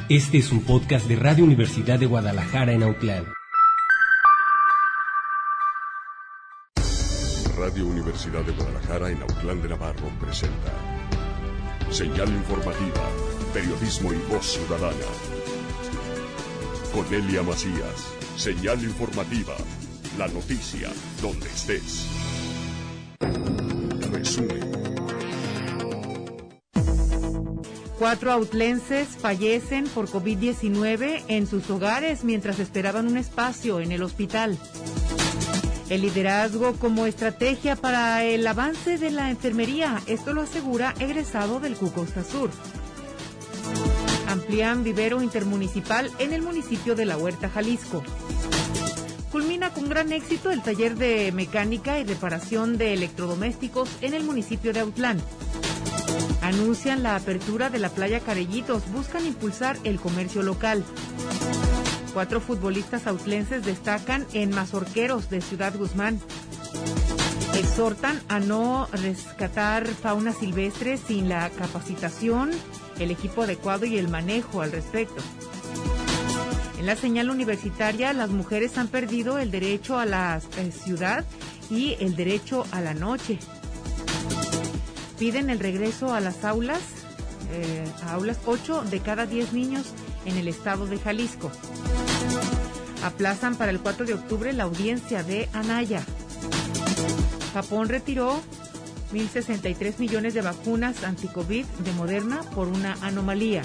Este es un podcast de Radio Universidad de Guadalajara en Autlán. Radio Universidad de Guadalajara en Autlán de Navarro presenta Señal Informativa, Periodismo y Voz Ciudadana. Cornelia Macías, Señal Informativa, la noticia donde estés. Resumen. 4 autlenses fallecen por COVID-19 en sus hogares mientras esperaban un espacio en el hospital. El liderazgo como estrategia para el avance de la enfermería, esto lo asegura egresado del Costa Sur. Amplían vivero intermunicipal en el municipio de La Huerta, Jalisco. Culmina con gran éxito el taller de mecánica y reparación de electrodomésticos en el municipio de Autlán. Anuncian la apertura de la playa Carellitos, buscan impulsar el comercio local. 4 futbolistas autlenses destacan en Mazorqueros de Ciudad Guzmán. Exhortan a no rescatar fauna silvestre sin la capacitación, el equipo adecuado y el manejo al respecto. En la señal universitaria, las mujeres han perdido el derecho a la ciudad y el derecho a la noche. Piden el regreso a las aulas, 8 de cada 10 niños en el estado de Jalisco. Aplazan para el 4 de octubre la audiencia de Anaya. Japón retiró 1.063 millones de vacunas anti-COVID de Moderna por una anomalía.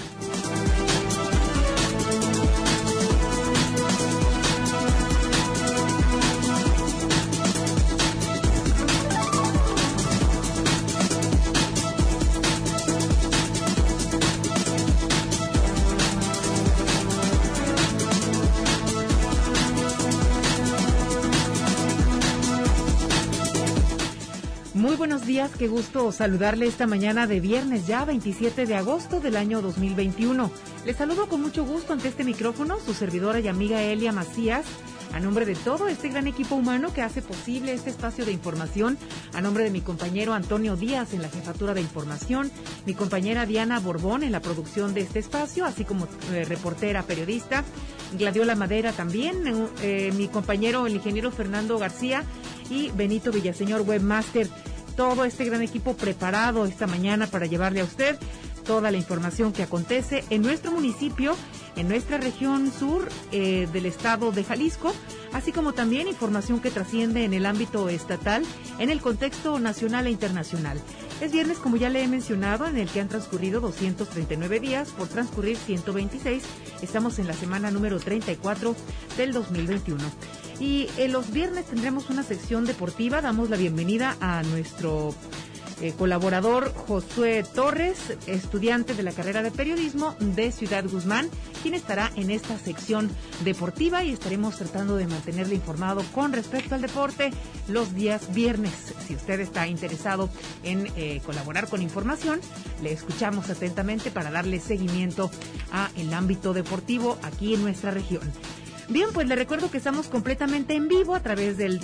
Muy buenos días, qué gusto saludarle esta mañana de viernes ya 27 de agosto del año 2021. Les saludo con mucho gusto ante este micrófono su servidora y amiga Elia Macías, a nombre de todo este gran equipo humano que hace posible este espacio de información, a nombre de mi compañero Antonio Díaz en la jefatura de información, mi compañera Diana Borbón en la producción de este espacio, así como reportera, periodista, Gladiola Madera también, mi compañero el ingeniero Fernando García y Benito Villaseñor, webmaster. Todo este gran equipo preparado esta mañana para llevarle a usted toda la información que acontece en nuestro municipio, en nuestra región sur del estado de Jalisco, así como también información que trasciende en el ámbito estatal, en el contexto nacional e internacional. Es viernes, como ya le he mencionado, en el que han transcurrido 239 días, por transcurrir 126. Estamos en la semana número 34 del 2021. Y los viernes tendremos una sección deportiva. Damos la bienvenida a nuestro colaborador Josué Torres, estudiante de la carrera de periodismo de Ciudad Guzmán, quien estará en esta sección deportiva y estaremos tratando de mantenerle informado con respecto al deporte los días viernes. Si usted está interesado en colaborar con información, le escuchamos atentamente para darle seguimiento a el ámbito deportivo aquí en nuestra región. Bien, pues le recuerdo que estamos completamente en vivo a través del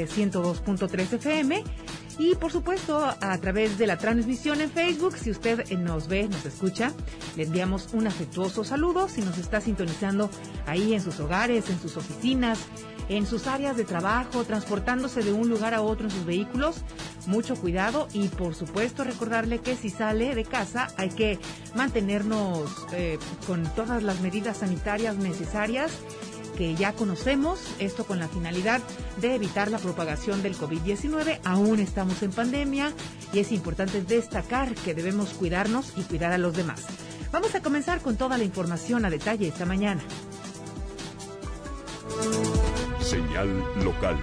102.3 FM y por supuesto a través de la transmisión en Facebook. Si usted nos ve, nos escucha, le enviamos un afectuoso saludo. Si nos está sintonizando ahí en sus hogares, en sus oficinas, en sus áreas de trabajo, transportándose de un lugar a otro en sus vehículos, mucho cuidado y por supuesto recordarle que si sale de casa hay que mantenernos con todas las medidas sanitarias necesarias que ya conocemos, esto con la finalidad de evitar la propagación del COVID-19. Aún estamos en pandemia y es importante destacar que debemos cuidarnos y cuidar a los demás. Vamos a comenzar con toda la información a detalle esta mañana. Señal local.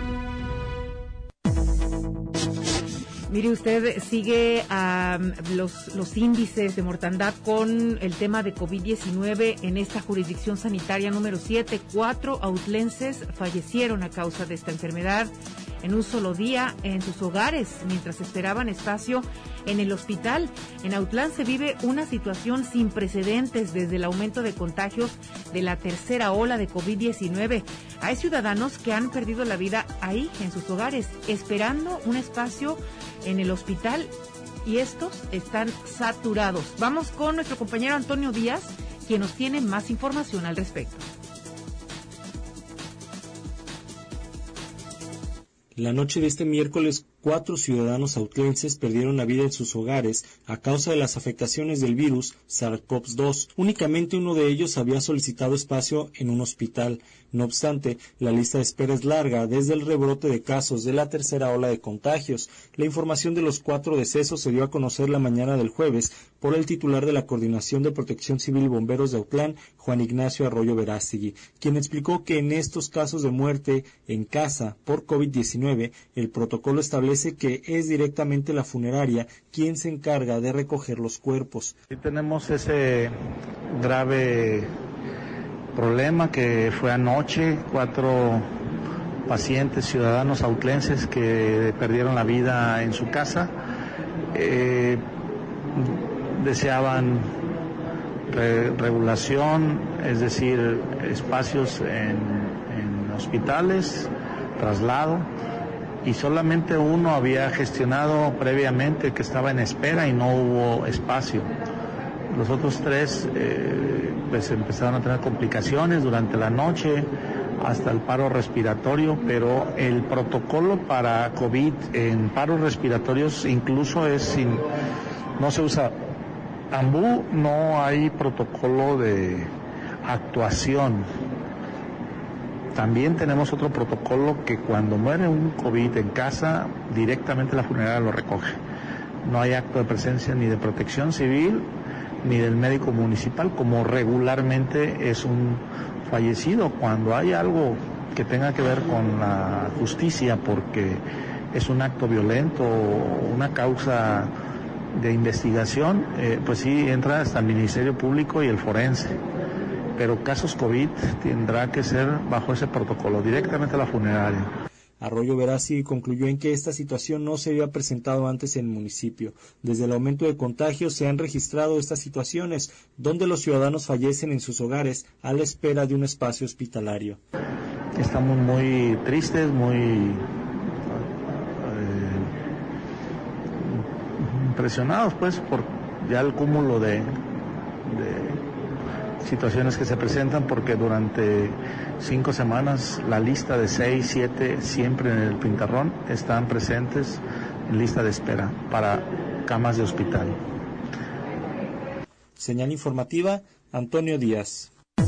Mire usted, sigue los índices de mortandad con el tema de COVID-19 en esta jurisdicción sanitaria número 7. 4 autlenses fallecieron a causa de esta enfermedad en un solo día en sus hogares, mientras esperaban espacio en el hospital. En Autlán se vive una situación sin precedentes desde el aumento de contagios de la tercera ola de COVID-19. Hay ciudadanos que han perdido la vida ahí, en sus hogares, esperando un espacio en el hospital y estos están saturados. Vamos con nuestro compañero Antonio Díaz, quien nos tiene más información al respecto. La noche de este miércoles, 4 ciudadanos autlenses perdieron la vida en sus hogares a causa de las afectaciones del virus SARS-CoV-2. Únicamente uno de ellos había solicitado espacio en un hospital. No obstante, la lista de espera es larga desde el rebrote de casos de la tercera ola de contagios. La información de los 4 decesos se dio a conocer la mañana del jueves por el titular de la Coordinación de Protección Civil y Bomberos de Autlán, Juan Ignacio Arroyo Verástegui, quien explicó que en estos casos de muerte en casa por COVID-19, el protocolo establece que es directamente la funeraria quien se encarga de recoger los cuerpos. Sí, tenemos ese grave problema que fue anoche, 4 pacientes ciudadanos autlenses que perdieron la vida en su casa. Deseaban regulación, es decir, espacios en hospitales, traslado, y solamente uno había gestionado previamente que estaba en espera y no hubo espacio. Los otros 3 pues empezaron a tener complicaciones durante la noche hasta el paro respiratorio, pero el protocolo para COVID en paros respiratorios incluso no se usa AMBU, no hay protocolo de actuación. También tenemos otro protocolo que cuando muere un COVID en casa, directamente la funeraria lo recoge. No hay acto de presencia ni de protección civil ni del médico municipal, como regularmente es un fallecido. Cuando hay algo que tenga que ver con la justicia, porque es un acto violento o una causa de investigación, pues sí entra hasta el Ministerio Público y el forense. Pero casos COVID tendrá que ser bajo ese protocolo, directamente a la funeraria. Arroyo Verástegui concluyó en que esta situación no se había presentado antes en el municipio. Desde el aumento de contagios se han registrado estas situaciones, donde los ciudadanos fallecen en sus hogares a la espera de un espacio hospitalario. Estamos muy tristes, muy impresionados pues por ya el cúmulo de situaciones que se presentan, porque durante 5 semanas la lista de 6, 7 siempre en el pintarrón están presentes en lista de espera para camas de hospital. Señal informativa, Antonio Díaz.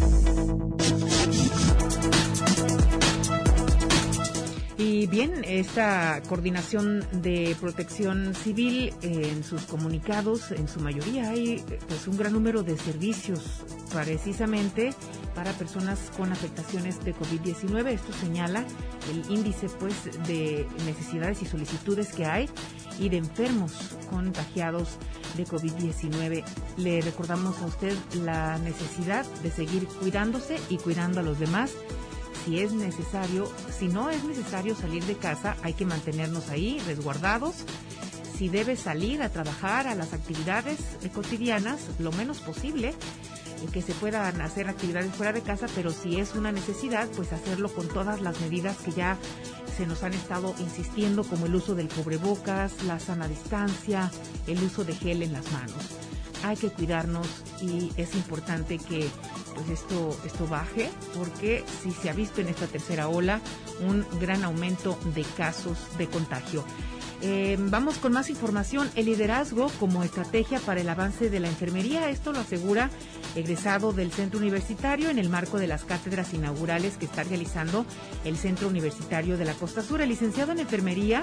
Y bien, esta coordinación de protección civil en sus comunicados, en su mayoría hay pues un gran número de servicios precisamente para personas con afectaciones de COVID-19. Esto señala el índice pues de necesidades y solicitudes que hay y de enfermos contagiados de COVID-19. Le recordamos a usted la necesidad de seguir cuidándose y cuidando a los demás. Si es necesario, si no es necesario salir de casa, hay que mantenernos ahí resguardados. Si debe salir a trabajar a las actividades cotidianas, lo menos posible, que se puedan hacer actividades fuera de casa, pero si es una necesidad, pues hacerlo con todas las medidas que ya se nos han estado insistiendo, como el uso del cubrebocas, la sana distancia, el uso de gel en las manos. Hay que cuidarnos y es importante que pues esto baje, porque sí se ha visto en esta tercera ola un gran aumento de casos de contagio. Vamos con más información. El liderazgo como estrategia para el avance de la enfermería, esto lo asegura egresado del Centro Universitario en el marco de las cátedras inaugurales que está realizando el Centro Universitario de la Costa Sur. El licenciado en enfermería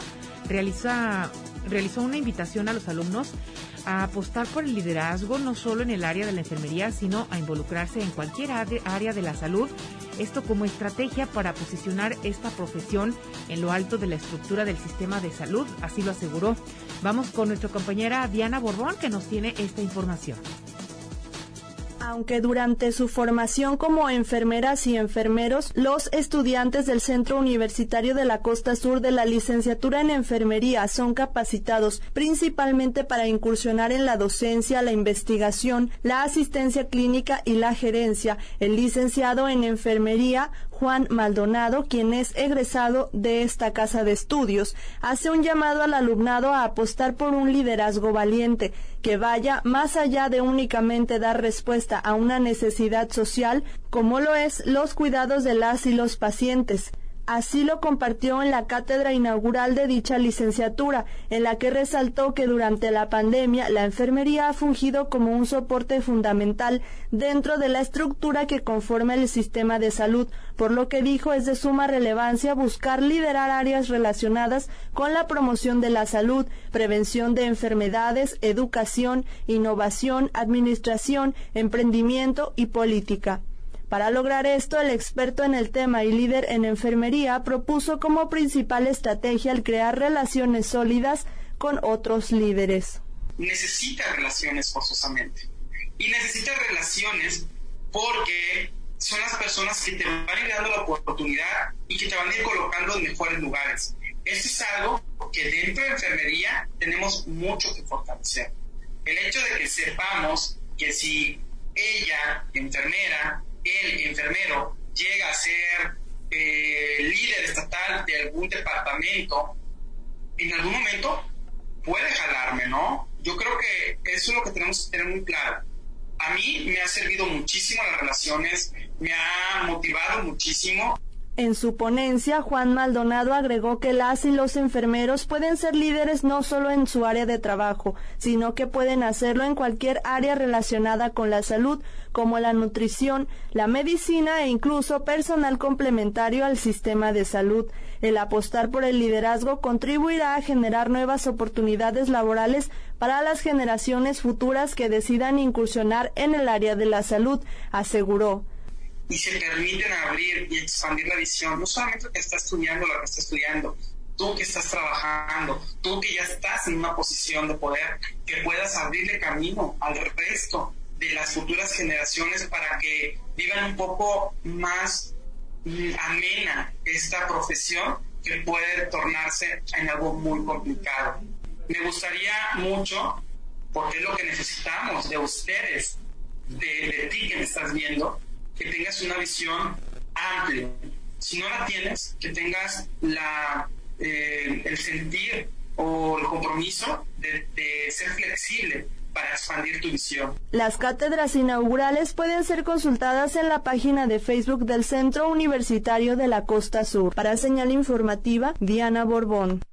realizó una invitación a los alumnos a apostar por el liderazgo, no solo en el área de la enfermería, sino a involucrarse en cualquier área de la salud. Esto como estrategia para posicionar esta profesión en lo alto de la estructura del sistema de salud, así lo aseguró. Vamos con nuestra compañera Diana Borbón, que nos tiene esta información. Aunque durante su formación como enfermeras y enfermeros, los estudiantes del Centro Universitario de la Costa Sur de la licenciatura en enfermería son capacitados principalmente para incursionar en la docencia, la investigación, la asistencia clínica y la gerencia, el licenciado en enfermería Juan Maldonado, quien es egresado de esta casa de estudios, hace un llamado al alumnado a apostar por un liderazgo valiente, que vaya más allá de únicamente dar respuesta a una necesidad social, como lo es los cuidados de las y los pacientes. Así lo compartió en la cátedra inaugural de dicha licenciatura, en la que resaltó que durante la pandemia la enfermería ha fungido como un soporte fundamental dentro de la estructura que conforma el sistema de salud, por lo que dijo es de suma relevancia buscar liderar áreas relacionadas con la promoción de la salud, prevención de enfermedades, educación, innovación, administración, emprendimiento y política. Para lograr esto, el experto en el tema y líder en enfermería propuso como principal estrategia el crear relaciones sólidas con otros líderes. Necesita relaciones forzosamente. Y necesita relaciones porque son las personas que te van a ir dando la oportunidad y que te van a ir colocando en mejores lugares. Esto es algo que dentro de enfermería tenemos mucho que fortalecer. El hecho de que sepamos que si ella, enfermera, el enfermero llega a ser líder estatal de algún departamento, en algún momento puede jalarme, ¿no? Yo creo que eso es lo que tenemos que tener muy claro. A mí me ha servido muchísimo las relaciones, me ha motivado muchísimo. En su ponencia, Juan Maldonado agregó que las y los enfermeros pueden ser líderes no solo en su área de trabajo, sino que pueden hacerlo en cualquier área relacionada con la salud, como la nutrición, la medicina e incluso personal complementario al sistema de salud. El apostar por el liderazgo contribuirá a generar nuevas oportunidades laborales para las generaciones futuras que decidan incursionar en el área de la salud, aseguró. Y se permiten abrir y expandir la visión, no solamente el que está estudiando, la que está estudiando, tú que estás trabajando, tú que ya estás en una posición de poder, que puedas abrirle camino al resto de las futuras generaciones para que vivan un poco más amena esta profesión que puede tornarse en algo muy complicado. Me gustaría mucho, porque es lo que necesitamos de ustedes, de ti que me estás viendo, que tengas una visión amplia. Si no la tienes, que tengas el sentir o el compromiso de ser flexible para expandir tu visión. Las cátedras inaugurales pueden ser consultadas en la página de Facebook del Centro Universitario de la Costa Sur. Para Señal Informativa, Diana Borbón.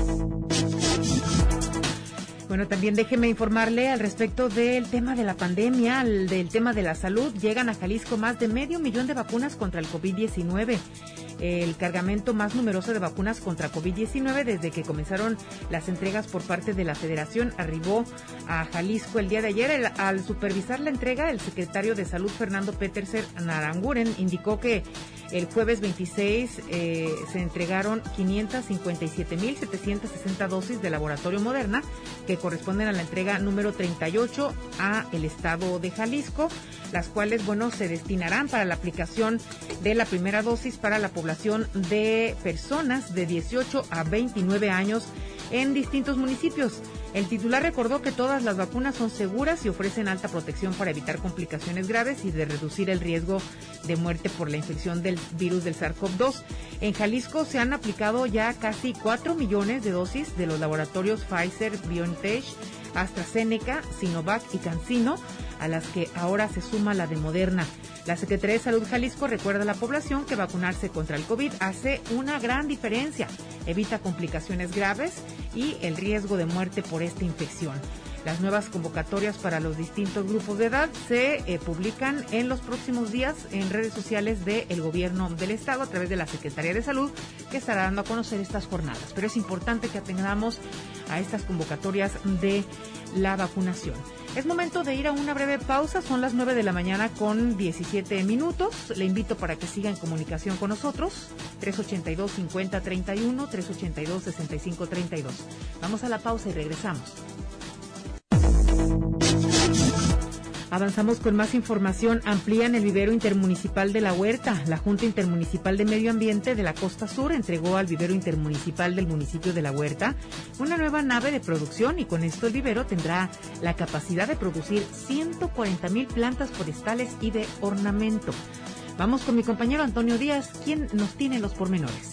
Bueno, también déjeme informarle al respecto del tema de la pandemia, del tema de la salud. Llegan a Jalisco más de 500,000 de vacunas contra el COVID-19. El cargamento más numeroso de vacunas contra COVID-19 desde que comenzaron las entregas por parte de la Federación arribó a Jalisco el día de ayer. Al supervisar la entrega, el secretario de Salud, Fernando Petersen Naranguren, indicó que el jueves 26 se entregaron 557,760 dosis de laboratorio Moderna, que corresponden a la entrega número 38 a el estado de Jalisco, las cuales, se destinarán para la aplicación de la primera dosis para la población de personas de 18 a 29 años en distintos municipios. El titular recordó que todas las vacunas son seguras y ofrecen alta protección para evitar complicaciones graves y de reducir el riesgo de muerte por la infección del virus del SARS-CoV-2. En Jalisco se han aplicado ya casi 4 millones de dosis de los laboratorios Pfizer, BioNTech, AstraZeneca, Sinovac y CanSino, a las que ahora se suma la de Moderna. La Secretaría de Salud Jalisco recuerda a la población que vacunarse contra el COVID hace una gran diferencia, evita complicaciones graves y el riesgo de muerte por esta infección. Las nuevas convocatorias para los distintos grupos de edad se publican en los próximos días en redes sociales del Gobierno del Estado a través de la Secretaría de Salud, que estará dando a conocer estas jornadas. Pero es importante que atendamos a estas convocatorias de la vacunación. Es momento de ir a una breve pausa, son las 9 de la mañana con 17 minutos. Le invito para que siga en comunicación con nosotros, 382-5031, 382-6532. Vamos a la pausa y regresamos. Avanzamos con más información. Amplían el vivero intermunicipal de La Huerta. La Junta Intermunicipal de Medio Ambiente de la Costa Sur entregó al vivero intermunicipal del municipio de La Huerta una nueva nave de producción y con esto el vivero tendrá la capacidad de producir 140,000 plantas forestales y de ornamento. Vamos con mi compañero Antonio Díaz, quien nos tiene los pormenores.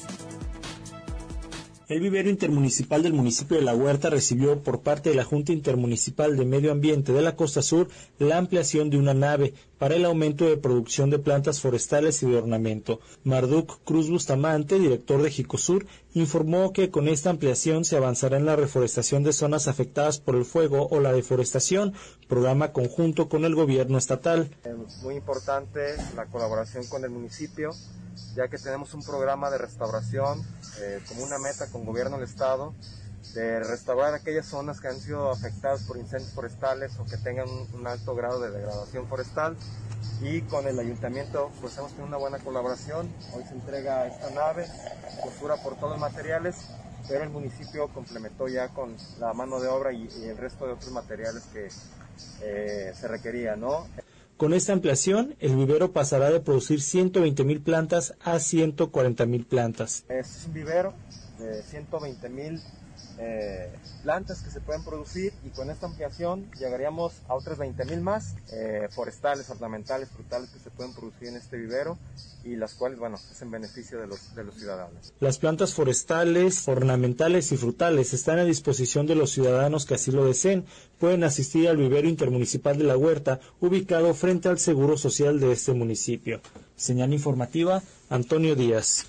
El vivero intermunicipal del municipio de La Huerta recibió por parte de la Junta Intermunicipal de Medio Ambiente de la Costa Sur la ampliación de una nave para el aumento de producción de plantas forestales y de ornamento. Marduk Cruz Bustamante, director de Jicosur, informó que con esta ampliación se avanzará en la reforestación de zonas afectadas por el fuego o la deforestación, programa conjunto con el gobierno estatal. Muy importante la colaboración con el municipio, ya que tenemos un programa de restauración como una meta con gobierno del estado, de restaurar aquellas zonas que han sido afectadas por incendios forestales o que tengan un alto grado de degradación forestal, y con el ayuntamiento pues hemos tenido una buena colaboración. Hoy se entrega esta nave, costura por todos los materiales, pero el municipio complementó ya con la mano de obra y el resto de otros materiales que se requería, ¿no? Con esta ampliación, el vivero pasará de producir 120,000 plantas a 140,000 plantas. Este es un vivero de 120,000 plantas que se pueden producir, y con esta ampliación llegaríamos a otras 20,000 más forestales, ornamentales, frutales que se pueden producir en este vivero, y las cuales, bueno, es en beneficio de los ciudadanos. Las plantas forestales, ornamentales y frutales están a disposición de los ciudadanos que así lo deseen. Pueden asistir al vivero intermunicipal de La Huerta, ubicado frente al Seguro Social de este municipio. Señal informativa, Antonio Díaz.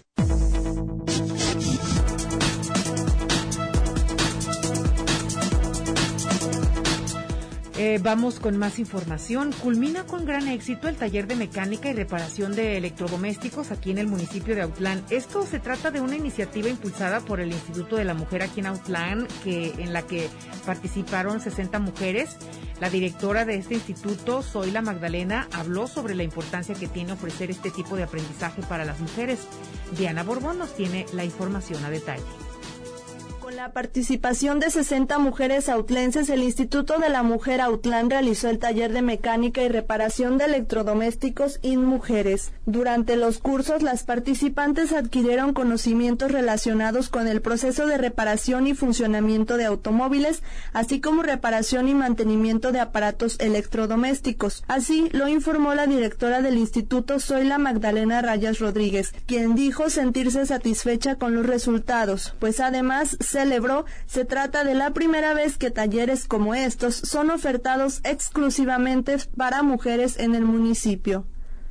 Vamos con más información. Culmina con gran éxito el taller de mecánica y reparación de electrodomésticos aquí en el municipio de Autlán. Esto se trata de una iniciativa impulsada por el Instituto de la Mujer aquí en Autlán, en la que participaron 60 mujeres. La directora de este instituto, Zoila Magdalena, habló sobre la importancia que tiene ofrecer este tipo de aprendizaje para las mujeres. Diana Borbón nos tiene la información a detalle. Con la participación de 60 mujeres autlenses, el Instituto de la Mujer Autlán realizó el taller de mecánica y reparación de electrodomésticos InMujeres. Durante los cursos, las participantes adquirieron conocimientos relacionados con el proceso de reparación y funcionamiento de automóviles, así como reparación y mantenimiento de aparatos electrodomésticos. Así lo informó la directora del instituto, Zoila Magdalena Rayas Rodríguez, quien dijo sentirse satisfecha con los resultados, pues además celebró, se trata de la primera vez que talleres como estos son ofertados exclusivamente para mujeres en el municipio.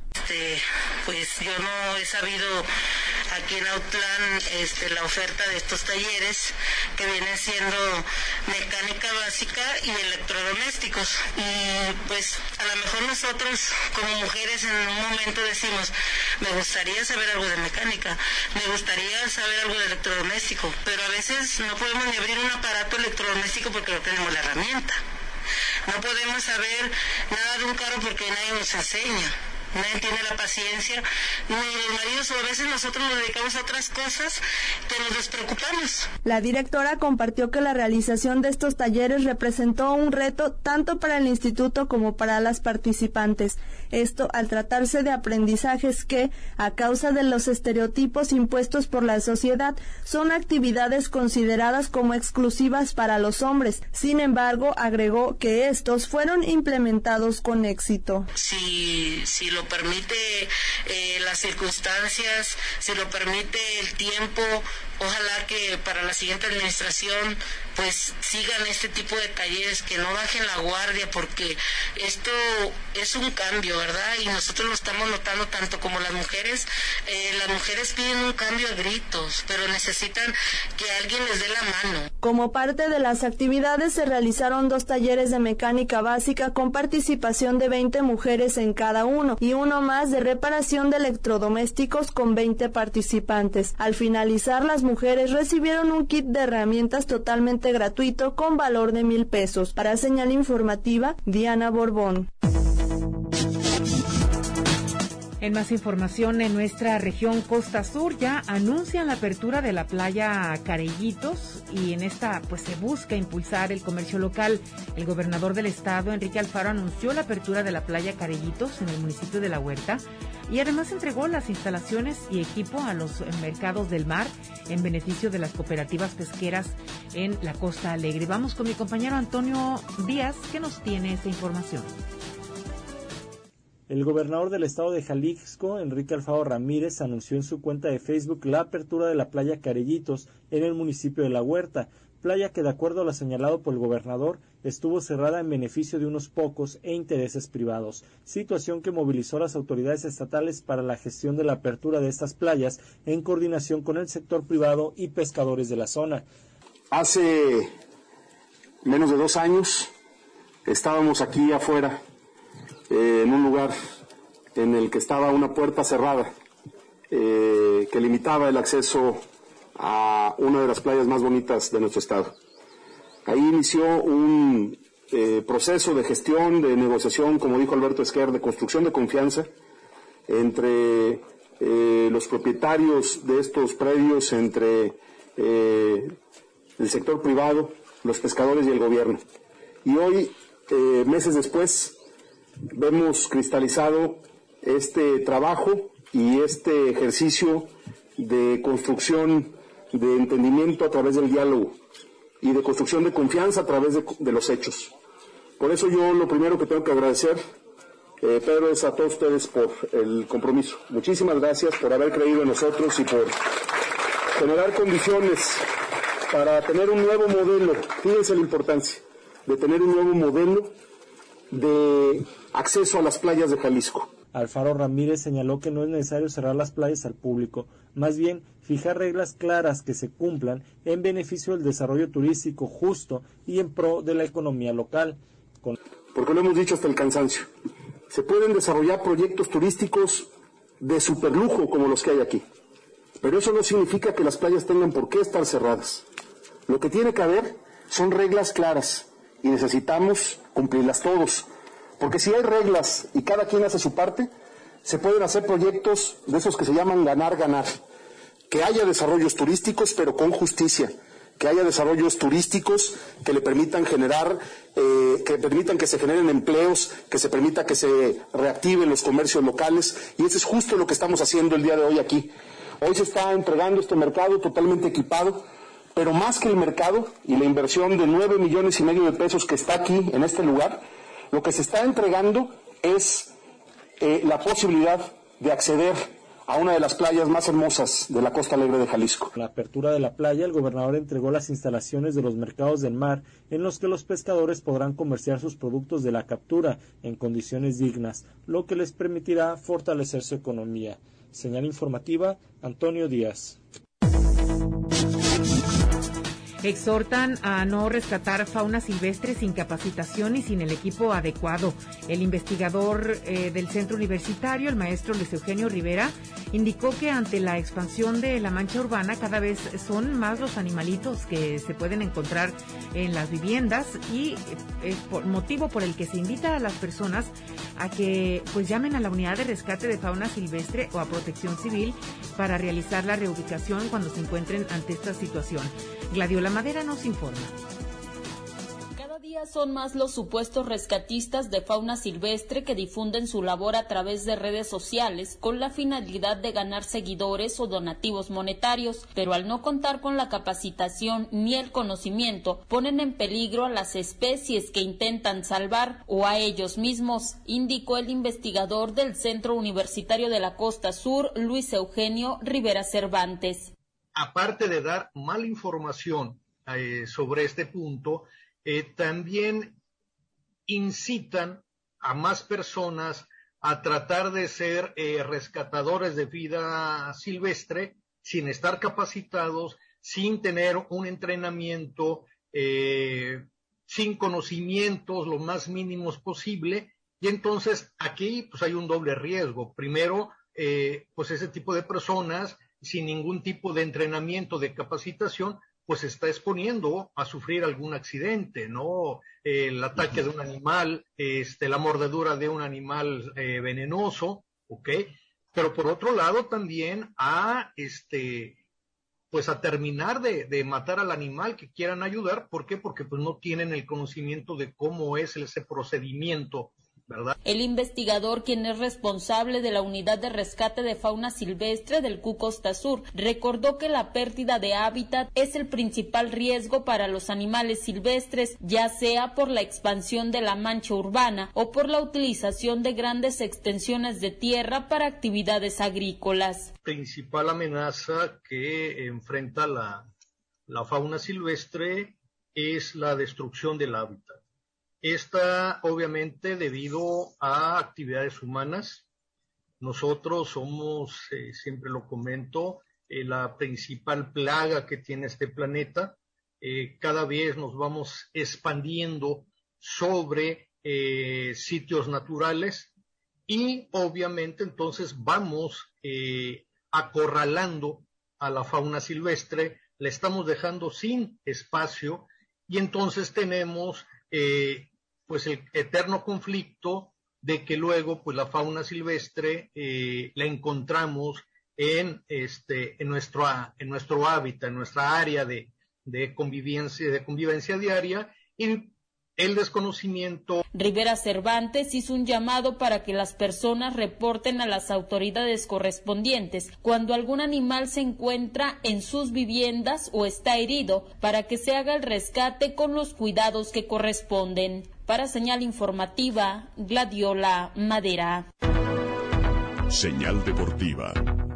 Pues yo no he sabido aquí en Autlán la oferta de estos talleres que vienen siendo mecánica básica y electrodomésticos, y pues a lo mejor nosotros como mujeres en un momento decimos, me gustaría saber algo de mecánica, me gustaría saber algo de electrodoméstico, pero a veces no podemos ni abrir un aparato electrodoméstico porque no tenemos la herramienta, no podemos saber nada de un carro porque nadie nos enseña. Nadie tiene la paciencia, ni los maridos, o a veces nosotros nos dedicamos a otras cosas que nos despreocupamos. La directora compartió que la realización de estos talleres representó un reto tanto para el instituto como para las participantes. Esto al tratarse de aprendizajes que, a causa de los estereotipos impuestos por la sociedad, son actividades consideradas como exclusivas para los hombres. Sin embargo, agregó que estos fueron implementados con éxito. Si lo permite las circunstancias, si lo permite el tiempo, ojalá que para la siguiente administración pues sigan este tipo de talleres, que no bajen la guardia, porque esto es un cambio, ¿verdad? Y nosotros lo estamos notando tanto como las mujeres piden un cambio a gritos, pero necesitan que alguien les dé la mano. Como parte de las actividades se realizaron 2 talleres de mecánica básica con participación de 20 mujeres en cada uno, y uno más de reparación de electrodomésticos con 20 participantes. Al finalizar, las mujeres recibieron un kit de herramientas totalmente gratuito con valor de 1,000 pesos. Para Señal Informativa, Diana Borbón. En más información, en nuestra región Costa Sur ya anuncian la apertura de la playa Carellitos, y en esta pues se busca impulsar el comercio local. El gobernador del estado, Enrique Alfaro, anunció la apertura de la playa Carellitos en el municipio de La Huerta, y además entregó las instalaciones y equipo a los mercados del mar en beneficio de las cooperativas pesqueras en la Costa Alegre. Vamos con mi compañero Antonio Díaz, que nos tiene esa información. El gobernador del estado de Jalisco, Enrique Alfaro Ramírez, anunció en su cuenta de Facebook la apertura de la playa Carellitos en el municipio de La Huerta, playa que, de acuerdo a lo señalado por el gobernador, estuvo cerrada en beneficio de unos pocos e intereses privados, situación que movilizó a las autoridades estatales para la gestión de la apertura de estas playas en coordinación con el sector privado y pescadores de la zona. Hace menos de 2 años estábamos aquí afuera, en un lugar en el que estaba una puerta cerrada que limitaba el acceso a una de las playas más bonitas de nuestro estado. Ahí inició un proceso de gestión, de negociación, como dijo Alberto Esquer, de construcción de confianza entre los propietarios de estos predios, entre el sector privado, los pescadores y el gobierno. Y hoy, meses después, vemos cristalizado este trabajo y este ejercicio de construcción de entendimiento a través del diálogo y de construcción de confianza a través de los hechos. Por eso yo lo primero que tengo que agradecer, Pedro, es a todos ustedes por el compromiso. Muchísimas gracias por haber creído en nosotros y por generar condiciones para tener un nuevo modelo. Fíjense la importancia de tener un nuevo modelo de acceso a las playas de Jalisco. Alfaro Ramírez señaló que no es necesario cerrar las playas al público, más bien fijar reglas claras que se cumplan en beneficio del desarrollo turístico justo y en pro de la economía local. Porque lo hemos dicho hasta el cansancio, se pueden desarrollar proyectos turísticos de superlujo como los que hay aquí, pero eso no significa que las playas tengan por qué estar cerradas. Lo que tiene que haber son reglas claras y necesitamos cumplirlas todos. Porque si hay reglas y cada quien hace su parte, se pueden hacer proyectos de esos que se llaman ganar-ganar. Que haya desarrollos turísticos, pero con justicia. Que haya desarrollos turísticos que le permitan generar, que permitan que se generen empleos, que se permita que se reactiven los comercios locales. Y eso es justo lo que estamos haciendo el día de hoy aquí. Hoy se está entregando este mercado totalmente equipado, pero más que el mercado y la inversión de 9,5 millones de pesos que está aquí en este lugar, lo que se está entregando es la posibilidad de acceder a una de las playas más hermosas de la Costa Alegre de Jalisco. En la apertura de la playa, el gobernador entregó las instalaciones de los mercados del mar, en los que los pescadores podrán comerciar sus productos de la captura en condiciones dignas, lo que les permitirá fortalecer su economía. Señal informativa, Antonio Díaz. Exhortan a no rescatar fauna silvestre sin capacitación y sin el equipo adecuado. El investigador del centro universitario, el maestro Luis Eugenio Rivera, indicó que ante la expansión de la mancha urbana cada vez son más los animalitos que se pueden encontrar en las viviendas y es motivo por el que se invita a las personas a que pues llamen a la unidad de rescate de fauna silvestre o a Protección Civil para realizar la reubicación cuando se encuentren ante esta situación. Gladiola Madera nos informa. Cada día son más los supuestos rescatistas de fauna silvestre que difunden su labor a través de redes sociales con la finalidad de ganar seguidores o donativos monetarios, pero al no contar con la capacitación ni el conocimiento, ponen en peligro a las especies que intentan salvar o a ellos mismos, indicó el investigador del Centro Universitario de la Costa Sur, Luis Eugenio Rivera Cervantes. Aparte de dar mala información sobre este punto, también incitan a más personas a tratar de ser rescatadores de vida silvestre sin estar capacitados, sin tener un entrenamiento, sin conocimientos lo más mínimos posible. Y entonces aquí pues hay un doble riesgo. Primero, pues ese tipo de personas sin ningún tipo de entrenamiento, de capacitación, pues se está exponiendo a sufrir algún accidente, ¿no? El ataque de un animal, la mordedura de un animal venenoso, ¿ok? Pero por otro lado también pues a terminar de matar al animal que quieran ayudar. ¿Por qué? Porque pues no tienen el conocimiento de cómo es ese procedimiento ¿verdad? El investigador, quien es responsable de la unidad de rescate de fauna silvestre del CU Costa Sur, recordó que la pérdida de hábitat es el principal riesgo para los animales silvestres, ya sea por la expansión de la mancha urbana o por la utilización de grandes extensiones de tierra para actividades agrícolas. Principal amenaza que enfrenta la fauna silvestre es la destrucción del hábitat. Esta, obviamente, debido a actividades humanas. Nosotros somos, siempre lo comento, la principal plaga que tiene este planeta. Cada vez nos vamos expandiendo sobre sitios naturales y, obviamente, entonces vamos acorralando a la fauna silvestre, la estamos dejando sin espacio y entonces tenemos pues el eterno conflicto de que luego pues la fauna silvestre la encontramos en nuestro hábitat, en nuestra área de convivencia diaria, y el desconocimiento. Rivera Cervantes hizo un llamado para que las personas reporten a las autoridades correspondientes cuando algún animal se encuentra en sus viviendas o está herido, para que se haga el rescate con los cuidados que corresponden. Para Señal Informativa, Gladiola Madera. Señal Deportiva.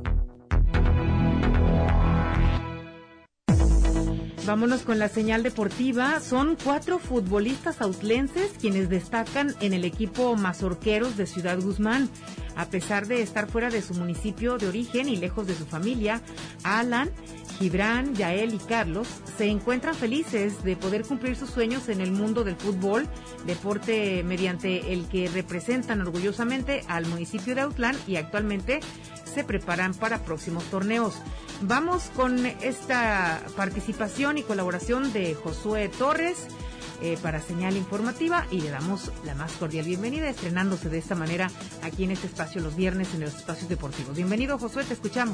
Vámonos con la señal deportiva. Son 4 futbolistas autlenses quienes destacan en el equipo Mazorqueros de Ciudad Guzmán. A pesar de estar fuera de su municipio de origen y lejos de su familia, Alan, Gibran, Yael y Carlos se encuentran felices de poder cumplir sus sueños en el mundo del fútbol, deporte mediante el que representan orgullosamente al municipio de Autlán y actualmente se preparan para próximos torneos. Vamos con esta participación y colaboración de Josué Torres para Señal Informativa y le damos la más cordial bienvenida, estrenándose de esta manera aquí en este espacio los viernes en los espacios deportivos. Bienvenido, Josué, te escuchamos.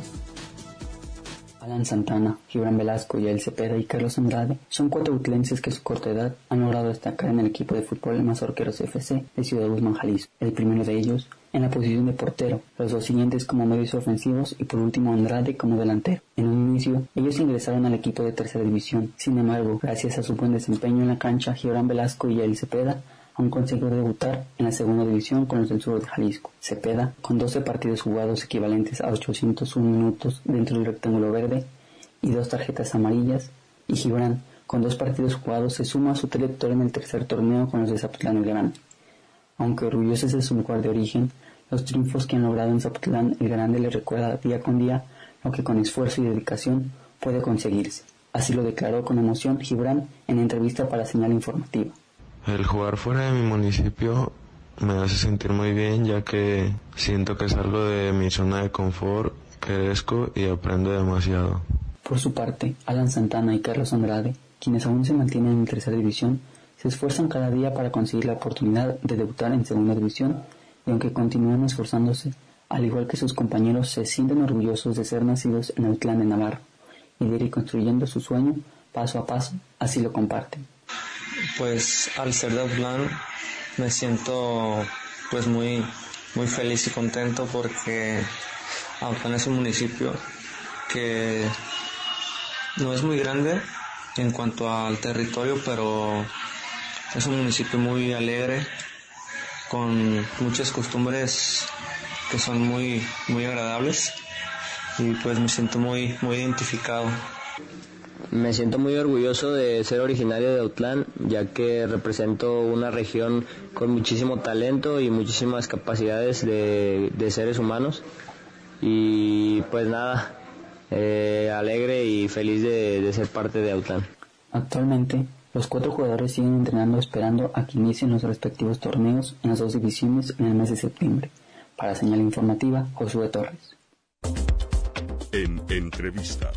Alan Santana, Gibran Velasco, Yael Cepeda y Carlos Andrade son 4 autlenses que a su corta edad han logrado destacar en el equipo de fútbol Mazorqueros FC de Ciudad Guzmán, Jalisco. El primero de ellos en la posición de portero, los 2 siguientes como medios ofensivos y por último Andrade como delantero. En un inicio, ellos ingresaron al equipo de tercera división. Sin embargo, gracias a su buen desempeño en la cancha, Gibran Velasco y Yael Cepeda han conseguido debutar en la segunda división con los del sur de Jalisco. Cepeda, con 12 partidos jugados equivalentes a 801 minutos dentro del rectángulo verde y 2 tarjetas amarillas, y Gibran, con 2 partidos jugados, se suma a su trayectoria en el tercer torneo con los de Zapotlán el Grande. Aunque orgullosos de su lugar de origen, los triunfos que han logrado en Zapotlán el Grande les recuerda día con día lo que con esfuerzo y dedicación puede conseguirse. Así lo declaró con emoción Gibran en entrevista para Señal Informativa. El jugar fuera de mi municipio me hace sentir muy bien, ya que siento que salgo de mi zona de confort, crezco y aprendo demasiado. Por su parte, Alan Santana y Carlos Andrade, quienes aún se mantienen en tercera división, se esfuerzan cada día para conseguir la oportunidad de debutar en segunda división, y aunque continúan esforzándose, al igual que sus compañeros, se sienten orgullosos de ser nacidos en Autlán de Navarro y de ir construyendo su sueño paso a paso, así lo comparten. Pues al ser de Autlán me siento pues muy feliz y contento, porque Autlán es un municipio que no es muy grande en cuanto al territorio, pero es un municipio muy alegre, con muchas costumbres que son muy agradables, y pues me siento muy identificado. Me siento muy orgulloso de ser originario de Autlán, ya que represento una región con muchísimo talento y muchísimas capacidades de seres humanos, y pues nada, alegre y feliz de ser parte de Autlán. Actualmente, los 4 jugadores siguen entrenando esperando a que inicien los respectivos torneos en las 2 divisiones en el mes de septiembre. Para Señal Informativa, Josué Torres. En entrevista.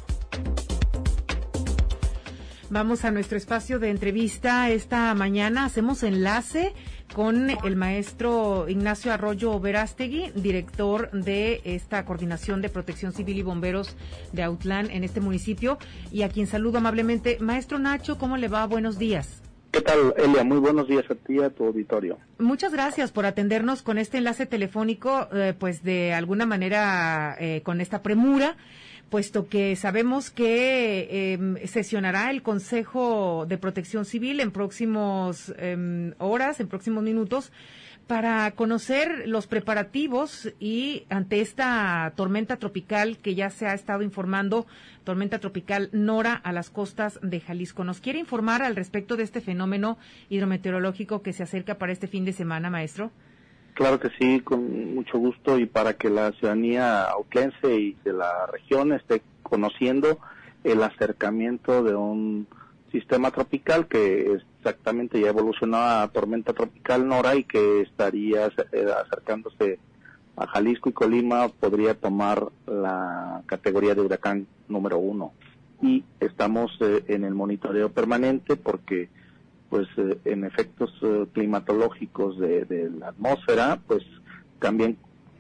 Vamos a nuestro espacio de entrevista. Esta mañana hacemos enlace con el maestro Ignacio Arroyo Verástegui, director de esta Coordinación de Protección Civil y Bomberos de Autlán en este municipio, y a quien saludo amablemente. Maestro Nacho, ¿cómo le va? Buenos días. ¿Qué tal, Elia? Muy buenos días a ti y a tu auditorio. Muchas gracias por atendernos con este enlace telefónico, pues de alguna manera con esta premura, puesto que sabemos que sesionará el Consejo de Protección Civil en próximas horas, en próximos minutos, para conocer los preparativos y ante esta tormenta tropical que ya se ha estado informando, tormenta tropical Nora a las costas de Jalisco. ¿Nos quiere informar al respecto de este fenómeno hidrometeorológico que se acerca para este fin de semana, maestro? Claro que sí, con mucho gusto, y para que la ciudadanía autlense y de la región esté conociendo el acercamiento de un sistema tropical que exactamente ya evolucionó a tormenta tropical Nora y que estaría acercándose a Jalisco y Colima, podría tomar la categoría de huracán número 1. Y estamos en el monitoreo permanente porque pues en efectos climatológicos de la atmósfera pues cambian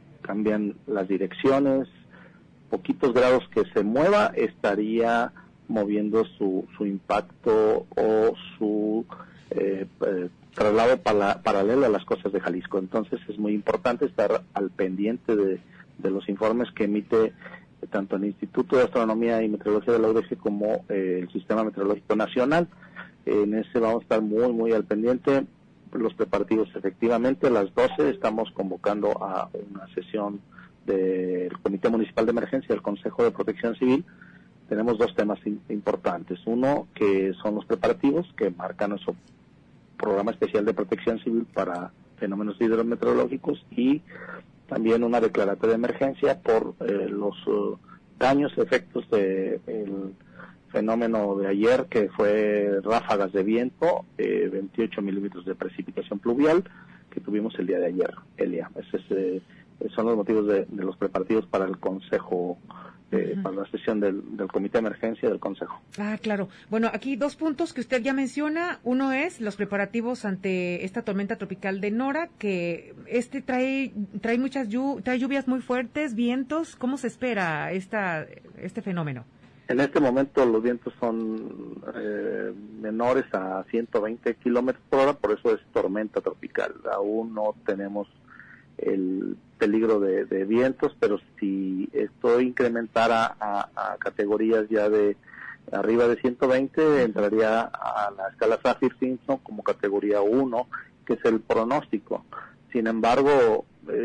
las direcciones, poquitos grados que se mueva estaría moviendo su impacto o su traslado paralelo a las costas de Jalisco. Entonces es muy importante estar al pendiente de los informes que emite tanto el Instituto de Astronomía y Meteorología de la UDG como el Sistema Meteorológico Nacional. En ese vamos a estar muy al pendiente. Los preparativos, efectivamente, a las 12 estamos convocando a una sesión del Comité Municipal de Emergencia del Consejo de Protección Civil. Tenemos dos temas importantes. Uno, que son los preparativos que marcan nuestro programa especial de protección civil para fenómenos hidrometeorológicos, y también una declaratoria de emergencia por los daños, efectos del fenómeno de ayer, que fue ráfagas de viento, 28 milímetros de precipitación pluvial que tuvimos el día de ayer, Elia. Esos son los motivos de los preparativos para el Consejo, para la sesión del Comité de Emergencia del Consejo. Ah, claro. Bueno, aquí dos puntos que usted ya menciona. Uno es los preparativos ante esta tormenta tropical de Nora, que trae lluvias muy fuertes, vientos. ¿Cómo se espera este fenómeno? En este momento los vientos son menores a 120 kilómetros por hora, por eso es tormenta tropical. Aún no tenemos el peligro de vientos, pero si esto incrementara a categorías ya de arriba de 120, entraría a la escala Saffir-Simpson como categoría 1, que es el pronóstico. Sin embargo,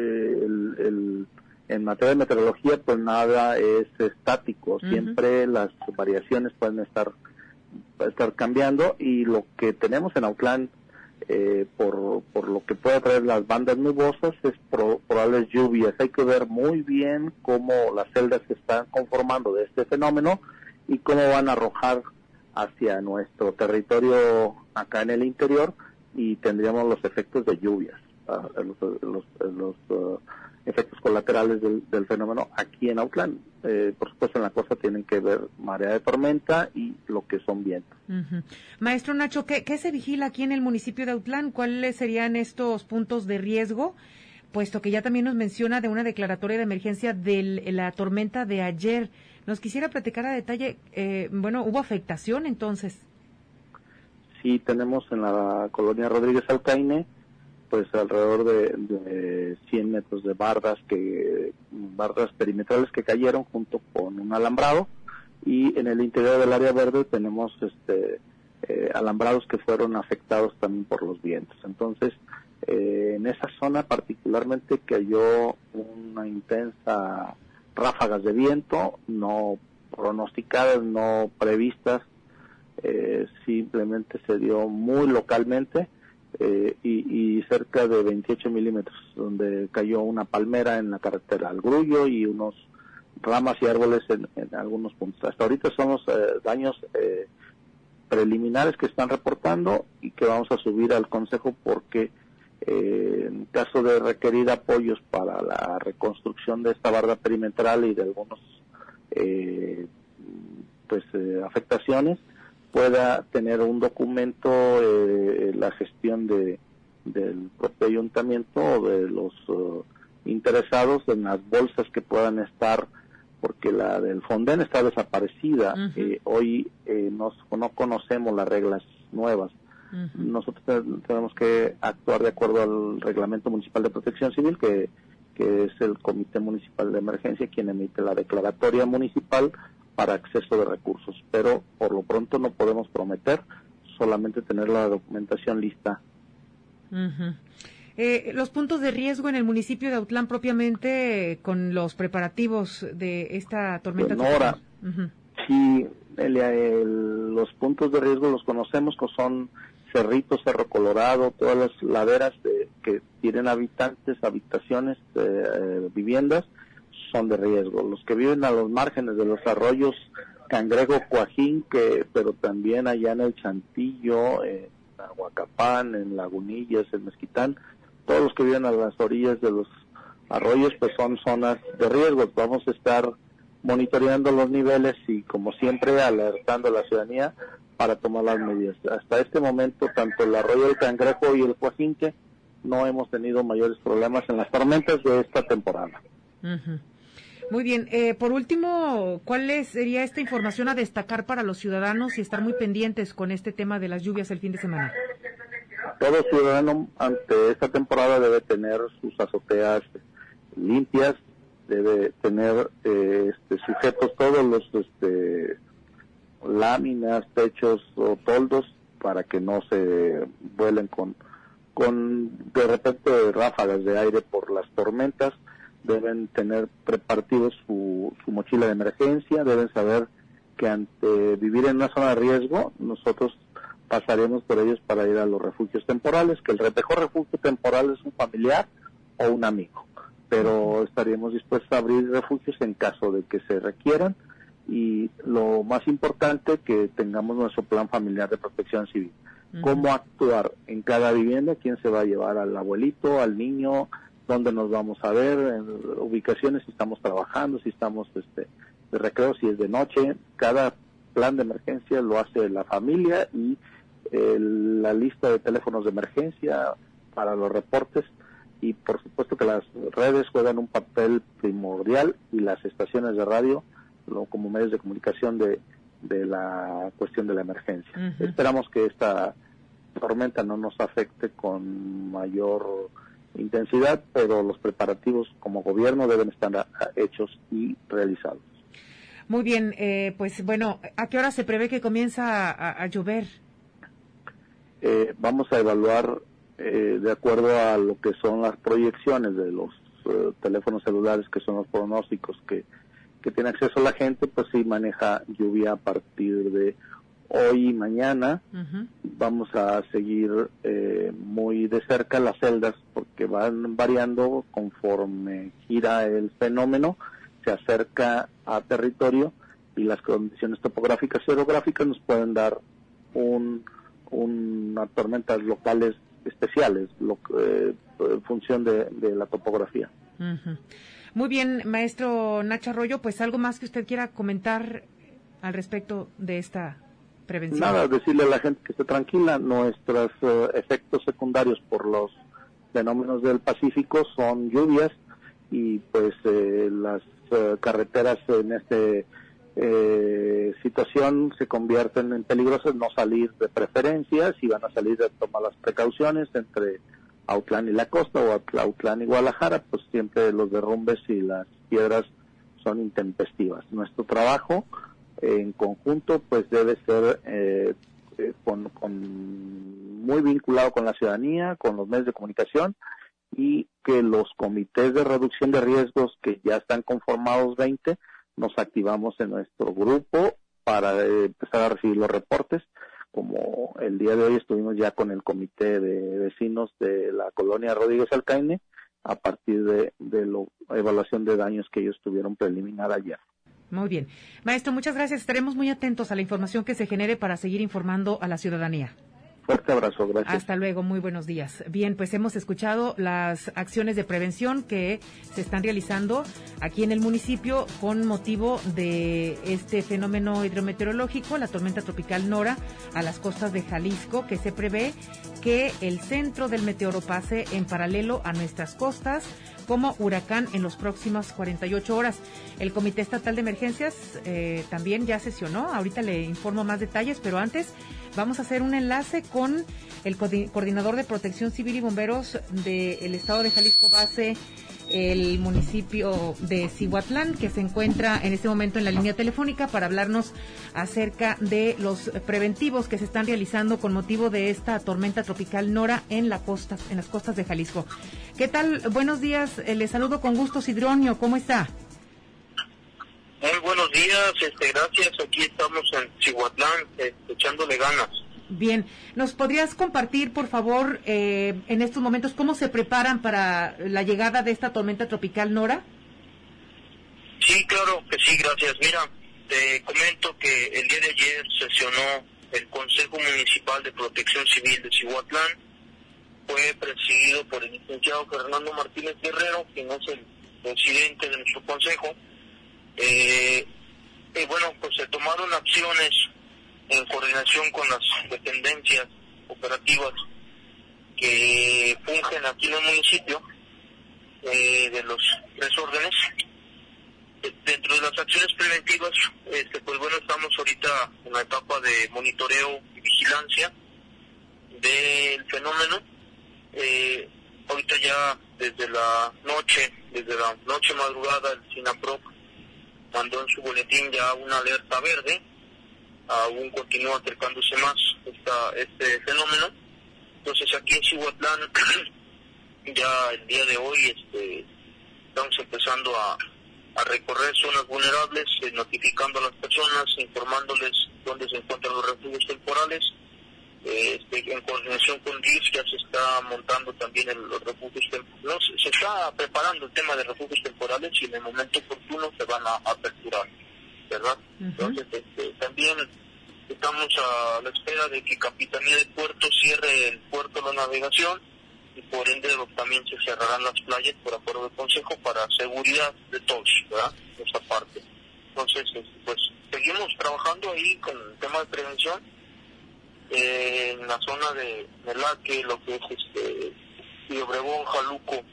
en materia de meteorología, pues nada es estático, siempre las variaciones pueden estar cambiando, y lo que tenemos en Autlán, por lo que puede traer las bandas nubosas, es probables lluvias. Hay que ver muy bien cómo las celdas se están conformando de este fenómeno y cómo van a arrojar hacia nuestro territorio acá en el interior, y tendríamos los efectos de lluvias, los efectos colaterales del fenómeno aquí en Autlán. Por supuesto, en la costa tienen que ver marea de tormenta y lo que son vientos. Maestro Nacho, ¿qué se vigila aquí en el municipio de Autlán? ¿Cuáles serían estos puntos de riesgo? Puesto que ya también nos menciona de una declaratoria de emergencia de la tormenta de ayer. ¿Nos quisiera platicar a detalle? ¿Hubo afectación entonces? Sí, tenemos en la colonia Rodríguez Alcaine pues alrededor de 100 metros de bardas perimetrales que cayeron junto con un alambrado, y en el interior del área verde tenemos alambrados que fueron afectados también por los vientos. Entonces, en esa zona particularmente cayó una intensa ráfagas de viento, no pronosticadas, no previstas, simplemente se dio muy localmente, y cerca de 28 milímetros, donde cayó una palmera en la carretera al Grullo y unos ramas y árboles en algunos puntos. Hasta ahorita son los daños preliminares que están reportando y que vamos a subir al Consejo, porque en caso de requerir apoyos para la reconstrucción de esta barda perimetral y de algunos afectaciones, pueda tener un documento la gestión del propio ayuntamiento o de los interesados en las bolsas que puedan estar, porque la del Fonden está desaparecida. Hoy no conocemos las reglas nuevas. Nosotros tenemos que actuar de acuerdo al Reglamento Municipal de Protección Civil, que es el Comité Municipal de Emergencia quien emite la declaratoria municipal para acceso de recursos, pero por lo pronto no podemos prometer, solamente tener la documentación lista. Los puntos de riesgo en el municipio de Autlán propiamente con los preparativos de esta tormenta. Nora, sí, los puntos de riesgo los conocemos, que son Cerrito, Cerro Colorado, todas las laderas que tienen habitaciones, viviendas, son de riesgo. Los que viven a los márgenes de los arroyos Cangrejo, Coajín, pero también allá en el Chantillo, en Aguacapán, en Lagunillas, en Mezquitán, todos los que viven a las orillas de los arroyos, pues son zonas de riesgo. Vamos a estar monitoreando los niveles y, como siempre, alertando a la ciudadanía para tomar las medidas. Hasta este momento, tanto el arroyo del Cangrejo y el Coajinque no hemos tenido mayores problemas en las tormentas de esta temporada. Muy bien. Por último, ¿cuál sería esta información a destacar para los ciudadanos y estar muy pendientes con este tema de las lluvias el fin de semana? Todo ciudadano ante esta temporada debe tener sus azoteas limpias, debe tener sujetos todos los láminas, techos o toldos para que no se vuelen con de repente ráfagas de aire por las tormentas. Deben tener prepartidos su mochila de emergencia, deben saber que ante vivir en una zona de riesgo, nosotros pasaremos por ellos para ir a los refugios temporales, que el mejor refugio temporal es un familiar o un amigo, pero estaríamos dispuestos a abrir refugios en caso de que se requieran, y lo más importante, que tengamos nuestro plan familiar de protección civil. Cómo actuar en cada vivienda, quién se va a llevar al abuelito, al niño, dónde nos vamos a ver, en ubicaciones, si estamos trabajando, si estamos de recreo, si es de noche. Cada plan de emergencia lo hace la familia, y la lista de teléfonos de emergencia para los reportes, y por supuesto que las redes juegan un papel primordial, y las estaciones de radio como medios de comunicación de la cuestión de la emergencia. Esperamos que esta tormenta no nos afecte con mayor intensidad, pero los preparativos como gobierno deben estar hechos y realizados. Muy bien, pues bueno, ¿a qué hora se prevé que comienza a llover? Vamos a evaluar de acuerdo a lo que son las proyecciones de los teléfonos celulares, que son los pronósticos que tiene acceso la gente, pues sí maneja lluvia a partir de hoy y mañana. Vamos a seguir muy de cerca las celdas, porque van variando conforme gira el fenómeno, se acerca a territorio, y las condiciones topográficas y orográficas nos pueden dar unas tormentas locales especiales, en función de la topografía. Muy bien, maestro Nacho Arroyo, pues algo más que usted quiera comentar al respecto de esta prevención. Nada, decirle a la gente que esté tranquila. Nuestros efectos secundarios por los fenómenos del Pacífico son lluvias, y pues las carreteras en esta situación se convierten en peligrosas. No salir de preferencia, si van a salir, de tomar las precauciones entre Autlán y la costa, o Autlán y Guadalajara, pues siempre los derrumbes y las piedras son intempestivas. Nuestro trabajo en conjunto pues debe ser muy vinculado con la ciudadanía, con los medios de comunicación, y que los comités de reducción de riesgos, que ya están conformados 20, nos activamos en nuestro grupo para empezar a recibir los reportes. Como el día de hoy estuvimos ya con el comité de vecinos de la colonia Rodríguez Alcaine, a partir de la evaluación de daños que ellos tuvieron preliminar ayer. Muy bien. Maestro, muchas gracias. Estaremos muy atentos a la información que se genere para seguir informando a la ciudadanía. Fuerte abrazo, gracias. Hasta luego, muy buenos días. Bien, pues hemos escuchado las acciones de prevención que se están realizando aquí en el municipio con motivo de este fenómeno hidrometeorológico, la tormenta tropical Nora, a las costas de Jalisco, que se prevé que el centro del meteoro pase en paralelo a nuestras costas como huracán en las próximas 48 horas. El Comité Estatal de Emergencias también ya sesionó. Ahorita le informo más detalles, pero antes vamos a hacer un enlace con el coordinador de Protección Civil y Bomberos del estado de Jalisco, base el municipio de Cihuatlán, que se encuentra en este momento en la línea telefónica para hablarnos acerca de los preventivos que se están realizando con motivo de esta tormenta tropical Nora en las costas de Jalisco. ¿Qué tal? Buenos días, les saludo con gusto, Sidronio, ¿cómo está? Muy buenos días, gracias, aquí estamos en Cihuatlán, echándole ganas. Bien, ¿nos podrías compartir, por favor, en estos momentos, cómo se preparan para la llegada de esta tormenta tropical Nora? Sí, claro que sí, gracias. Mira, te comento que el día de ayer sesionó el Consejo Municipal de Protección Civil de Cihuatlán. Fue presidido por el licenciado Fernando Martínez Guerrero, quien es el presidente de nuestro consejo. Bueno, pues se tomaron acciones en coordinación con las dependencias operativas que fungen aquí en el municipio, de los 3 órdenes. Dentro de las acciones preventivas, pues bueno, estamos ahorita en la etapa de monitoreo y vigilancia del fenómeno. Ahorita ya desde la noche madrugada, el SINAPROC mandó en su boletín ya una alerta verde. Aún continúa acercándose más este fenómeno. Entonces aquí en Cihuatlán ya el día de hoy estamos empezando a recorrer zonas vulnerables, notificando a las personas, informándoles dónde se encuentran los refugios temporales. En coordinación con DIF ya se está montando también los refugios temporales. Se está preparando el tema de refugios temporales y en el momento oportuno se van a aperturar, ¿verdad? Entonces, también estamos a la espera de que Capitanía de Puerto cierre el puerto de la navegación y por ende también se cerrarán las playas por acuerdo del Consejo para seguridad de todos, ¿verdad? Esa parte. Entonces, pues seguimos trabajando ahí con el tema de prevención en la zona de Melaque, lo que es Río Obregón, Jaluco,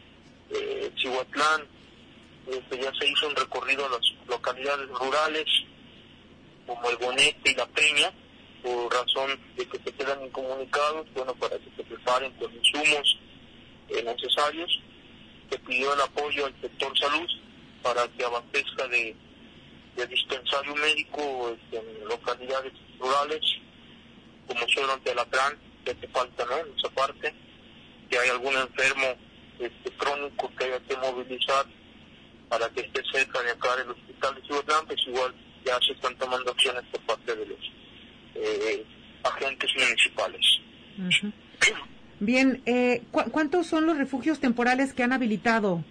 Cihuatlán. Ya se hizo un recorrido a las localidades rurales como el Bonete y La Peña, por razón de que se quedan incomunicados, bueno, para que se preparen con insumos necesarios. Se pidió el apoyo al sector salud para que abastezca de dispensario médico en localidades rurales, como Suelo ante Alacrán, que hace falta, ¿no?, en esa parte, que hay algún enfermo crónico que haya que movilizar para que esté cerca de acá del hospital de Cihuatlán, pues igual ya se están tomando acciones por parte de los agentes municipales. Uh-huh. Bien, ¿cuántos son los refugios temporales que han habilitado?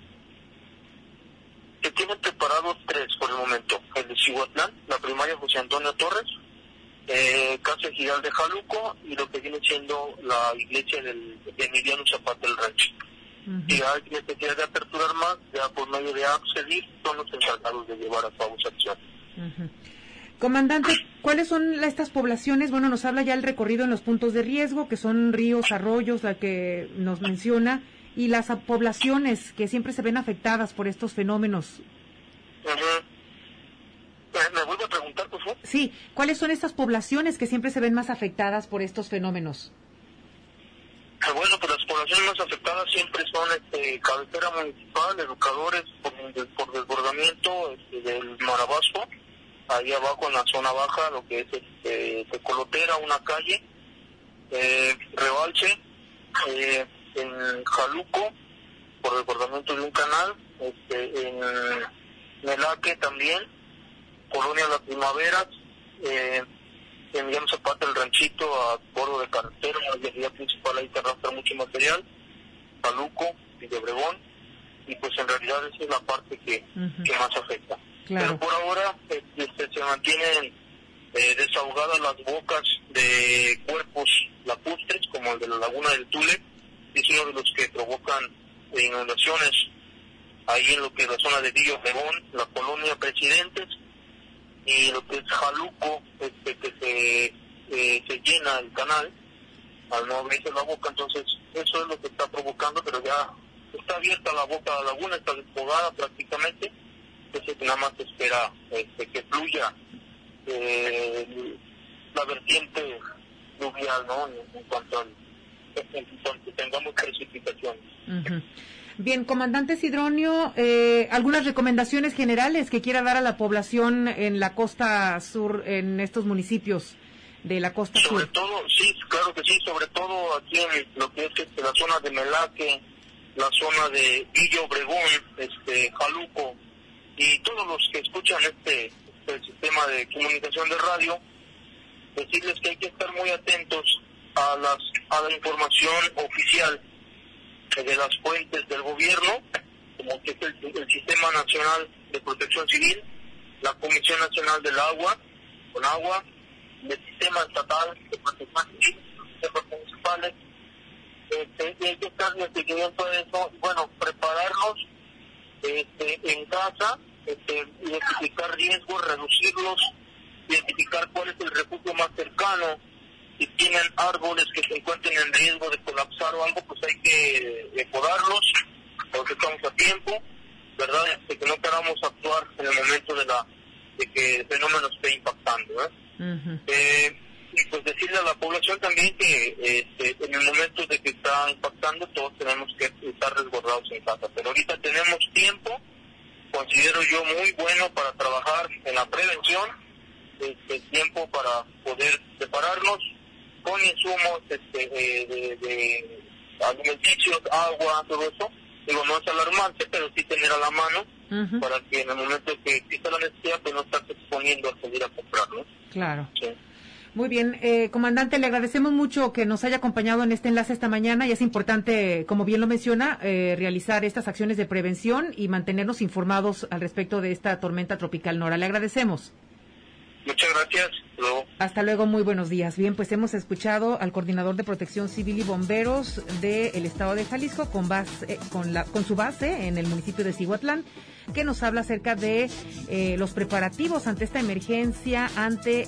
Se tienen preparados 3 por el momento: el de Cihuatlán, la primaria José Antonio Torres, Casa Giral de Jaluco y lo que viene siendo la iglesia de Emiliano Zapata del Rancho. Uh-huh. Si hay necesidad de aperturar más, ya por medio de APCEDIR son los encargados de llevar a cabo esa acción. Uh-huh. Comandante, ¿cuáles son estas poblaciones? Bueno, nos habla ya el recorrido en los puntos de riesgo, que son ríos, arroyos, la que nos menciona, y las poblaciones que siempre se ven afectadas por estos fenómenos. Uh-huh. ¿Me vuelvo a preguntar, por favor? Sí, ¿cuáles son estas poblaciones que siempre se ven más afectadas por estos fenómenos? Bueno, pues las poblaciones más afectadas siempre son cabecera municipal, educadores por desbordamiento del Marabasco, ahí abajo en la zona baja, lo que es Tecolotera, una calle, Rebalse, en Jaluco, por desbordamiento de un canal, en Melaque también, Colonia La Primavera, Emiliano Zapata el Ranchito a bordo de carretera, la vía principal ahí te arrastra mucho material, Jaluco y de Obregón, y pues en realidad esa es la parte que más afecta. Claro. Pero por ahora se mantienen desahogadas las bocas de cuerpos lacustres, como el de la Laguna del Tule, es uno de los que provocan inundaciones ahí en lo que es la zona de Villa Obregón, la Colonia Presidentes, y lo que es Jaluco, que se llena el canal al no abrirse la boca. Entonces eso es lo que está provocando, pero ya está abierta la boca de la laguna, está despojada prácticamente. Entonces nada más espera que fluya la vertiente fluvial, ¿no? En cuanto tengamos precipitaciones. Uh-huh. Bien, comandante Sidronio, algunas recomendaciones generales que quiera dar a la población en la costa sur, en estos municipios de la costa sur. Sobre todo, sí, claro que sí, sobre todo aquí en lo que es la zona de Melaque, la zona de Villa Obregón, Jaluco, y todos los que escuchan este sistema de comunicación de radio, decirles que hay que estar muy atentos a la información oficial de las fuentes del gobierno, como que es el Sistema Nacional de Protección Civil, la Comisión Nacional del Agua, con agua, el Sistema Estatal de Protección Civil, los sistemas municipales. Hay que estar en seguimiento de eso, y bueno, prepararnos en casa, identificar riesgos, reducirlos, identificar cuál es el refugio más cercano. Si tienen árboles que se encuentren en riesgo de colapsar o algo, pues hay que podarlos, porque estamos a tiempo, ¿verdad? Que no queramos actuar en el momento de que el fenómeno esté impactando, ¿eh? Uh-huh. Y pues decirle a la población también que en el momento de que está impactando, todos tenemos que estar resguardados en casa. Pero ahorita tenemos tiempo, considero yo muy bueno para trabajar en la prevención, tiempo para poder prepararnos con insumos de alimenticios, agua, todo eso. Digo, no es alarmarse, pero sí tener a la mano, uh-huh, para que en el momento que exista la necesidad, pues no estarse exponiendo a salir a comprar, ¿no? Claro. Sí. Muy bien, comandante, le agradecemos mucho que nos haya acompañado en este enlace esta mañana, y es importante, como bien lo menciona, realizar estas acciones de prevención y mantenernos informados al respecto de esta tormenta tropical Nora. Le agradecemos. Muchas gracias. Luego. Hasta luego, muy buenos días. Bien, pues hemos escuchado al coordinador de Protección Civil y Bomberos del Estado de Jalisco con su base en el municipio de Cihuatlán, que nos habla acerca de los preparativos ante esta emergencia, ante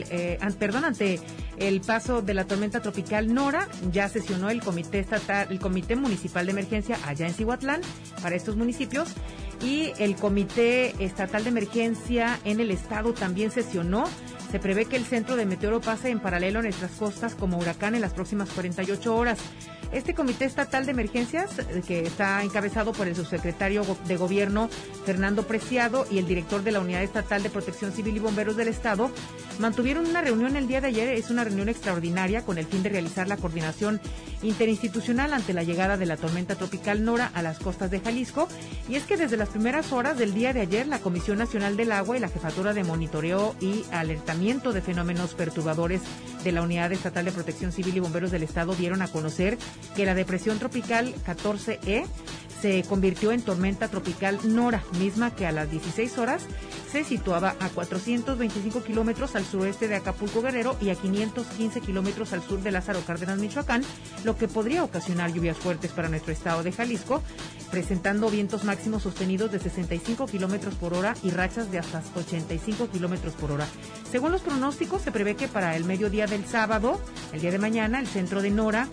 el paso de la tormenta tropical Nora. Ya sesionó el Comité Municipal de Emergencia allá en Cihuatlán para estos municipios, y el Comité Estatal de Emergencia en el estado también sesionó. Se prevé que el centro de meteoro pase en paralelo a nuestras costas como huracán en las próximas 48 horas. Este Comité Estatal de Emergencias, que está encabezado por el subsecretario de Gobierno, Fernando Preciado, y el director de la Unidad Estatal de Protección Civil y Bomberos del Estado, mantuvieron una reunión el día de ayer. Es una reunión extraordinaria con el fin de realizar la coordinación interinstitucional ante la llegada de la tormenta tropical Nora a las costas de Jalisco. Y es que desde las primeras horas del día de ayer, la Comisión Nacional del Agua y la Jefatura de Monitoreo y Alertamiento de Fenómenos Perturbadores de la Unidad Estatal de Protección Civil y Bomberos del Estado dieron a conocer que la depresión tropical 14E se convirtió en tormenta tropical Nora, misma que a las 16 horas se situaba a 425 kilómetros al suroeste de Acapulco Guerrero y a 515 kilómetros al sur de Lázaro Cárdenas, Michoacán, lo que podría ocasionar lluvias fuertes para nuestro estado de Jalisco, presentando vientos máximos sostenidos de 65 kilómetros por hora y rachas de hasta 85 kilómetros por hora. Según los pronósticos, se prevé que para el mediodía del sábado, el día de mañana, el centro de Nora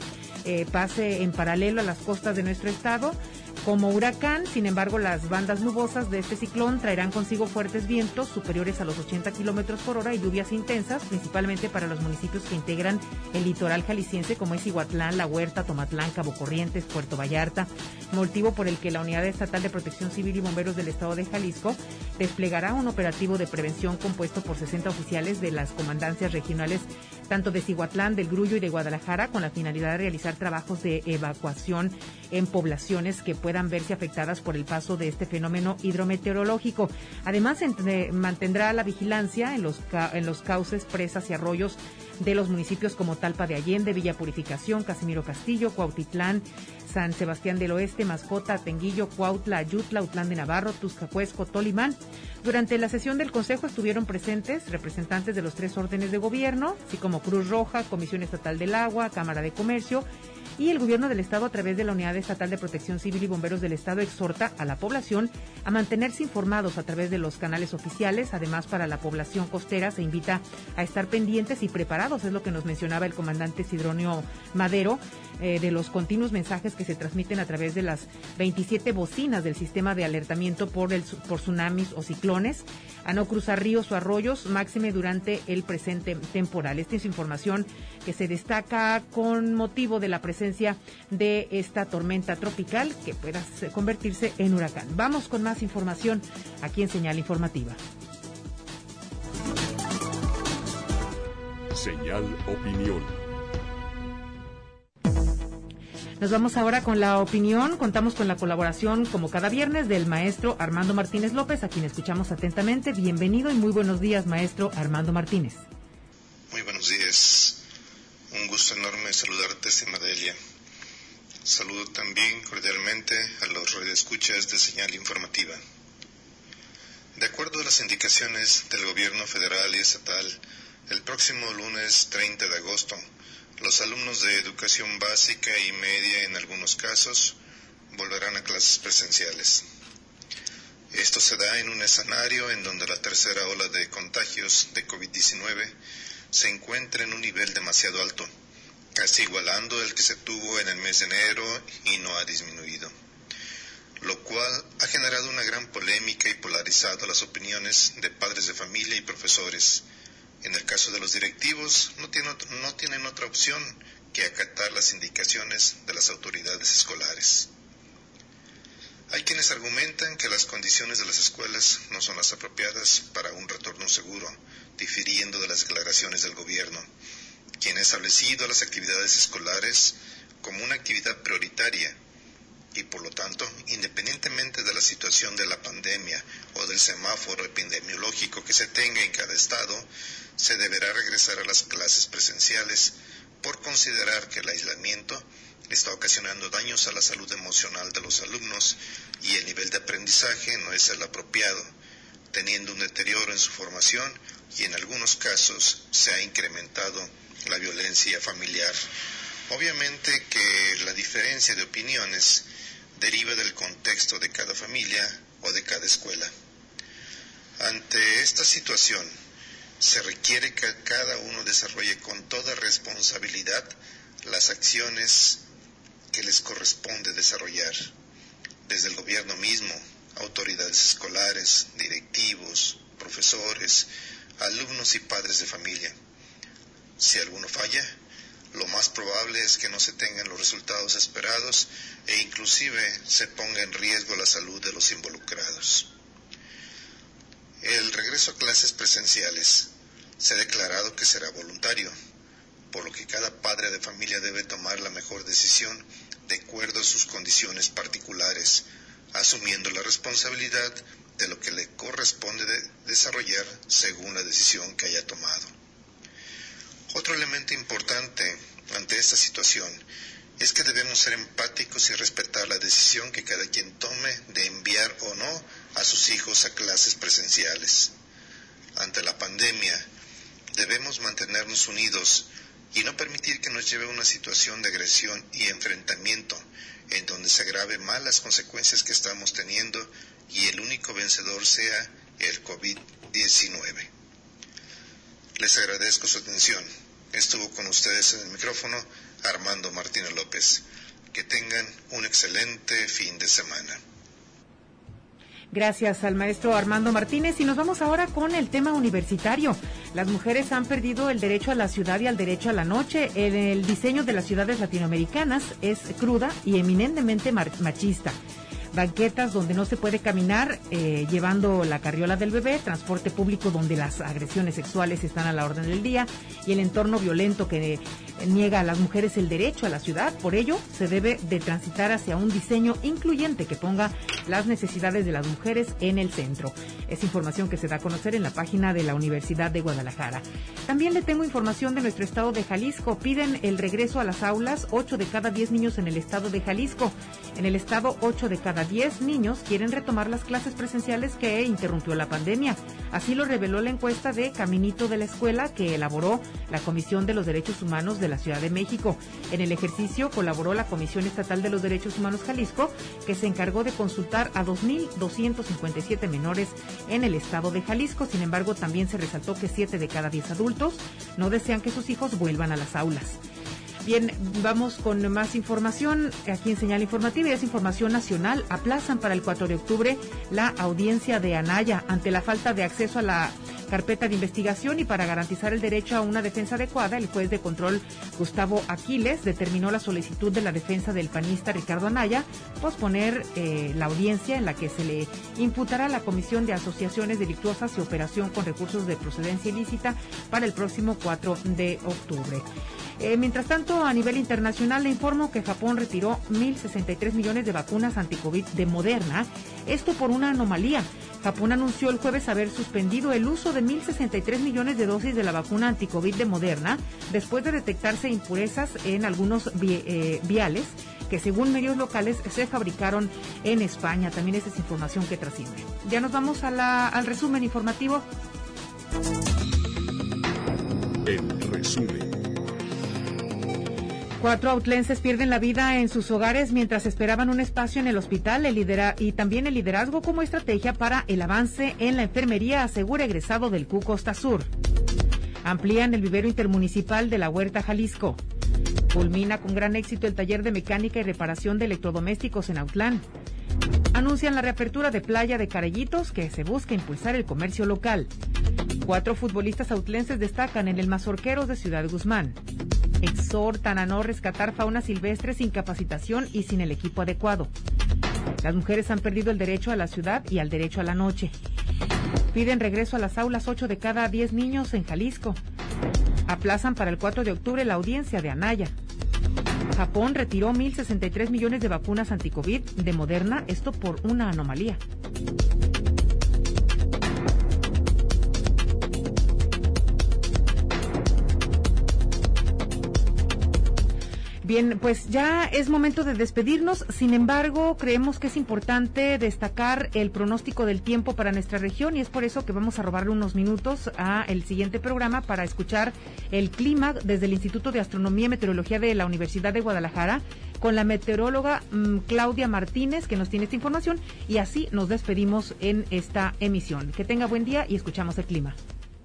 pase en paralelo a las costas de nuestro estado como huracán. Sin embargo, las bandas nubosas de este ciclón traerán consigo fuertes vientos superiores a los 80 kilómetros por hora y lluvias intensas, principalmente para los municipios que integran el litoral jalisciense, como es Cihuatlán, La Huerta, Tomatlán, Cabo Corrientes, Puerto Vallarta, motivo por el que la Unidad Estatal de Protección Civil y Bomberos del Estado de Jalisco desplegará un operativo de prevención compuesto por 60 oficiales de las comandancias regionales, tanto de Cihuatlán, del Grullo y de Guadalajara, con la finalidad de realizar trabajos de evacuación en poblaciones que puedan verse afectadas por el paso de este fenómeno hidrometeorológico. Además, mantendrá la vigilancia en los cauces, presas y arroyos de los municipios como Talpa de Allende, Villa Purificación, Casimiro Castillo, Cuautitlán, San Sebastián del Oeste, Mascota, Tenguillo, Cuautla, Ayutla, Utlán de Navarro, Tuzcacuesco, Tolimán. Durante la sesión del Consejo estuvieron presentes representantes de los 3 órdenes de gobierno, así como Cruz Roja, Comisión Estatal del Agua, Cámara de Comercio, y el gobierno del estado, a través de la Unidad Estatal de Protección Civil y Bomberos del estado, exhorta a la población a mantenerse informados a través de los canales oficiales. Además, para la población costera se invita a estar pendientes y preparados, es lo que nos mencionaba el comandante Sidronio Madero, de los continuos mensajes que se transmiten a través de las 27 bocinas del sistema de alertamiento por tsunamis o ciclones, a no cruzar ríos o arroyos, máxime durante el presente temporal. Esta es información que se destaca con motivo de la presencia de esta tormenta tropical que pueda convertirse en huracán. Vamos con más información aquí en Señal Informativa. Señal Opinión. Nos vamos ahora con la opinión. Contamos con la colaboración, como cada viernes, del maestro Armando Martínez López, a quien escuchamos atentamente. Bienvenido y muy buenos días, maestro Armando Martínez. Muy buenos días. Un gusto enorme saludarte, estimada Elia. Saludo también cordialmente a los radioescuchas de Señal Informativa. De acuerdo a las indicaciones del gobierno federal y estatal, el próximo lunes 30 de agosto, los alumnos de educación básica y media, en algunos casos, volverán a clases presenciales. Esto se da en un escenario en donde la tercera ola de contagios de COVID-19 se encuentra en un nivel demasiado alto, casi igualando el que se tuvo en el mes de enero y no ha disminuido, lo cual ha generado una gran polémica y polarizado las opiniones de padres de familia y profesores. En el caso de los directivos, no tienen otra opción que acatar las indicaciones de las autoridades escolares. Hay quienes argumentan que las condiciones de las escuelas no son las apropiadas para un retorno seguro, difiriendo de las declaraciones del gobierno, quien ha establecido las actividades escolares como una actividad prioritaria y, por lo tanto, independientemente de la situación de la pandemia o del semáforo epidemiológico que se tenga en cada estado, se deberá regresar a las clases presenciales por considerar que el aislamiento está ocasionando daños a la salud emocional de los alumnos y el nivel de aprendizaje no es el apropiado, teniendo un deterioro en su formación y en algunos casos se ha incrementado la violencia familiar. Obviamente que la diferencia de opiniones deriva del contexto de cada familia o de cada escuela. Ante esta situación, se requiere que cada uno desarrolle con toda responsabilidad las acciones que les corresponde desarrollar, desde el gobierno mismo, autoridades escolares, directivos, profesores, alumnos y padres de familia. Si alguno falla, lo más probable es que no se tengan los resultados esperados e inclusive se ponga en riesgo la salud de los involucrados. El regreso a clases presenciales se ha declarado que será voluntario, por lo que cada padre de familia debe tomar la mejor decisión de acuerdo a sus condiciones particulares, asumiendo la responsabilidad de lo que le corresponde desarrollar según la decisión que haya tomado. Otro elemento importante ante esta situación es que debemos ser empáticos y respetar la decisión que cada quien tome de enviar o no a sus hijos a clases presenciales. Ante la pandemia, debemos mantenernos unidos y no permitir que nos lleve a una situación de agresión y enfrentamiento en donde se agrave más las consecuencias que estamos teniendo y el único vencedor sea el COVID-19. Les agradezco su atención. Estuvo con ustedes en el micrófono Armando Martínez López. Que tengan un excelente fin de semana. Gracias al maestro Armando Martínez, y nos vamos ahora con el tema universitario. Las mujeres han perdido el derecho a la ciudad y al derecho a la noche. El diseño de las ciudades latinoamericanas es cruda y eminentemente machista. Banquetas donde no se puede caminar, llevando la carriola del bebé, transporte público donde las agresiones sexuales están a la orden del día y el entorno violento que niega a las mujeres el derecho a la ciudad. Por ello, se debe de transitar hacia un diseño incluyente que ponga las necesidades de las mujeres en el centro. Es información que se da a conocer en la página de la Universidad de Guadalajara. También le tengo información de nuestro estado de Jalisco. Piden el regreso a las aulas 8 de cada 10 niños en el estado de Jalisco. En el estado, 8 de cada 10 niños quieren retomar las clases presenciales que interrumpió la pandemia. Así lo reveló la encuesta de Caminito de la Escuela que elaboró la Comisión de los Derechos Humanos de la Ciudad de México. En el ejercicio colaboró la Comisión Estatal de los Derechos Humanos Jalisco, que se encargó de consultar a 2,257 menores en el estado de Jalisco. Sin embargo, también se resaltó que 7 de cada 10 adultos no desean que sus hijos vuelvan a las aulas. Bien, vamos con más información aquí en Señal Informativa y es información nacional. Aplazan para el 4 de octubre la audiencia de Anaya ante la falta de acceso a la carpeta de investigación y para garantizar el derecho a una defensa adecuada. El juez de control Gustavo Aquiles determinó la solicitud de la defensa del panista Ricardo Anaya posponer la audiencia en la que se le imputará a la Comisión de Asociaciones Delictuosas y Operación con Recursos de Procedencia Ilícita para el próximo 4 de octubre. Mientras tanto, a nivel internacional le informo que Japón retiró 1,063 millones de vacunas anti-COVID de Moderna, esto por una anomalía. Japón anunció el jueves haber suspendido el uso de 1,063 millones de dosis de la vacuna anti-COVID de Moderna después de detectarse impurezas en algunos viales que según medios locales se fabricaron en España. También esa es información que trasciende. Ya nos vamos al resumen informativo. El resumen. 4 autlenses pierden la vida en sus hogares mientras esperaban un espacio en el hospital y también el liderazgo como estrategia para el avance en la enfermería, asegura egresado del CU Costa Sur. Amplían el vivero intermunicipal de la Huerta, Jalisco. Culmina con gran éxito el taller de mecánica y reparación de electrodomésticos en Autlán. Anuncian la reapertura de Playa de Carellitos, que se busca impulsar el comercio local. 4 futbolistas autlenses destacan en el Mazorqueros de Ciudad Guzmán. Exhortan a no rescatar fauna silvestre sin capacitación y sin el equipo adecuado. Las mujeres han perdido el derecho a la ciudad y al derecho a la noche. Piden regreso a las aulas 8 de cada 10 niños en Jalisco. Aplazan para el 4 de octubre la audiencia de Anaya. Japón retiró 1,063 millones de vacunas anti-COVID de Moderna, esto por una anomalía. Bien, pues ya es momento de despedirnos. Sin embargo, creemos que es importante destacar el pronóstico del tiempo para nuestra región y es por eso que vamos a robarle unos minutos a el siguiente programa para escuchar el clima desde el Instituto de Astronomía y Meteorología de la Universidad de Guadalajara con la meteoróloga Claudia Martínez, que nos tiene esta información, y así nos despedimos en esta emisión. Que tenga buen día y escuchamos el clima.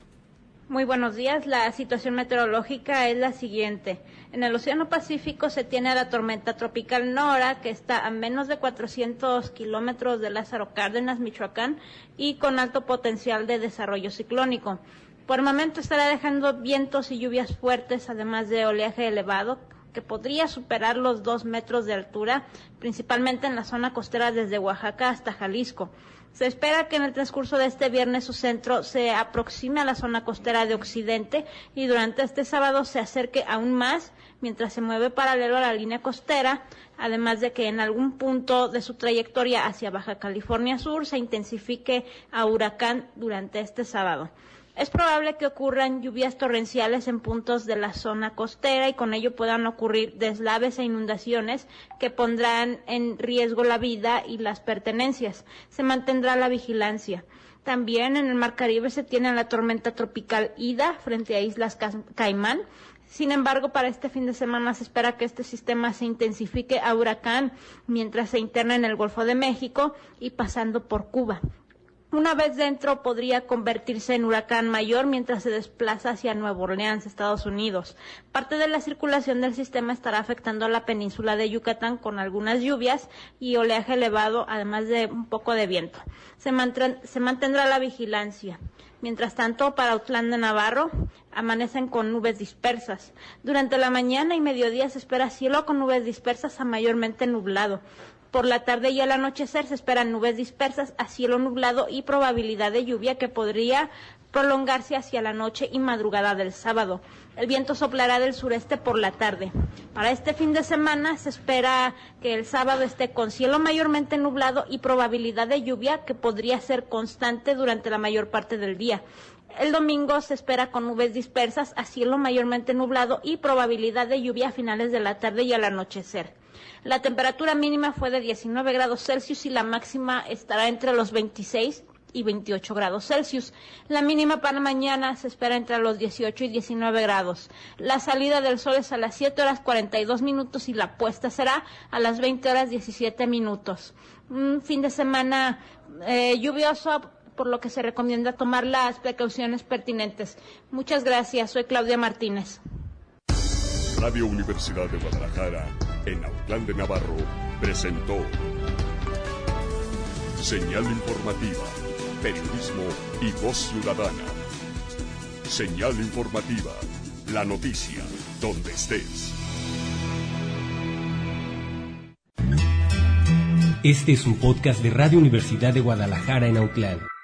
Muy buenos días. La situación meteorológica es la siguiente. En el Océano Pacífico se tiene a la tormenta tropical Nora, que está a menos de 400 kilómetros de Lázaro Cárdenas, Michoacán, y con alto potencial de desarrollo ciclónico. Por el momento estará dejando vientos y lluvias fuertes, además de oleaje elevado, que podría superar los 2 metros de altura, principalmente en la zona costera desde Oaxaca hasta Jalisco. Se espera que en el transcurso de este viernes su centro se aproxime a la zona costera de Occidente y durante este sábado se acerque aún más mientras se mueve paralelo a la línea costera, además de que en algún punto de su trayectoria hacia Baja California Sur se intensifique a huracán durante este sábado. Es probable que ocurran lluvias torrenciales en puntos de la zona costera y con ello puedan ocurrir deslaves e inundaciones que pondrán en riesgo la vida y las pertenencias. Se mantendrá la vigilancia. También en el Mar Caribe se tiene la tormenta tropical Ida frente a Islas Caimán. Sin embargo, para este fin de semana se espera que este sistema se intensifique a huracán mientras se interna en el Golfo de México y pasando por Cuba. Una vez dentro podría convertirse en huracán mayor mientras se desplaza hacia Nueva Orleans, Estados Unidos. Parte de la circulación del sistema estará afectando a la península de Yucatán con algunas lluvias y oleaje elevado, además de un poco de viento. Se mantendrá la vigilancia. Mientras tanto, para Autlán de Navarro, amanecen con nubes dispersas. Durante la mañana y mediodía se espera cielo con nubes dispersas a mayormente nublado. Por la tarde y al anochecer se esperan nubes dispersas a cielo nublado y probabilidad de lluvia que podría prolongarse hacia la noche y madrugada del sábado. El viento soplará del sureste por la tarde. Para este fin de semana se espera que el sábado esté con cielo mayormente nublado y probabilidad de lluvia que podría ser constante durante la mayor parte del día. El domingo se espera con nubes dispersas a cielo mayormente nublado y probabilidad de lluvia a finales de la tarde y al anochecer. La temperatura mínima fue de 19 grados Celsius y la máxima estará entre los 26 y 28 grados Celsius. La mínima para mañana se espera entre los 18 y 19 grados. La salida del sol es a las 7 horas 42 minutos y la puesta será a las 20 horas 17 minutos. Un fin de semana lluvioso, por lo que se recomienda tomar las precauciones pertinentes. Muchas gracias. Soy Claudia Martínez. Radio Universidad de Guadalajara, en Autlán de Navarro, presentó Señal Informativa, periodismo y voz ciudadana. Señal Informativa, la noticia, donde estés. Este es un podcast de Radio Universidad de Guadalajara en Autlán.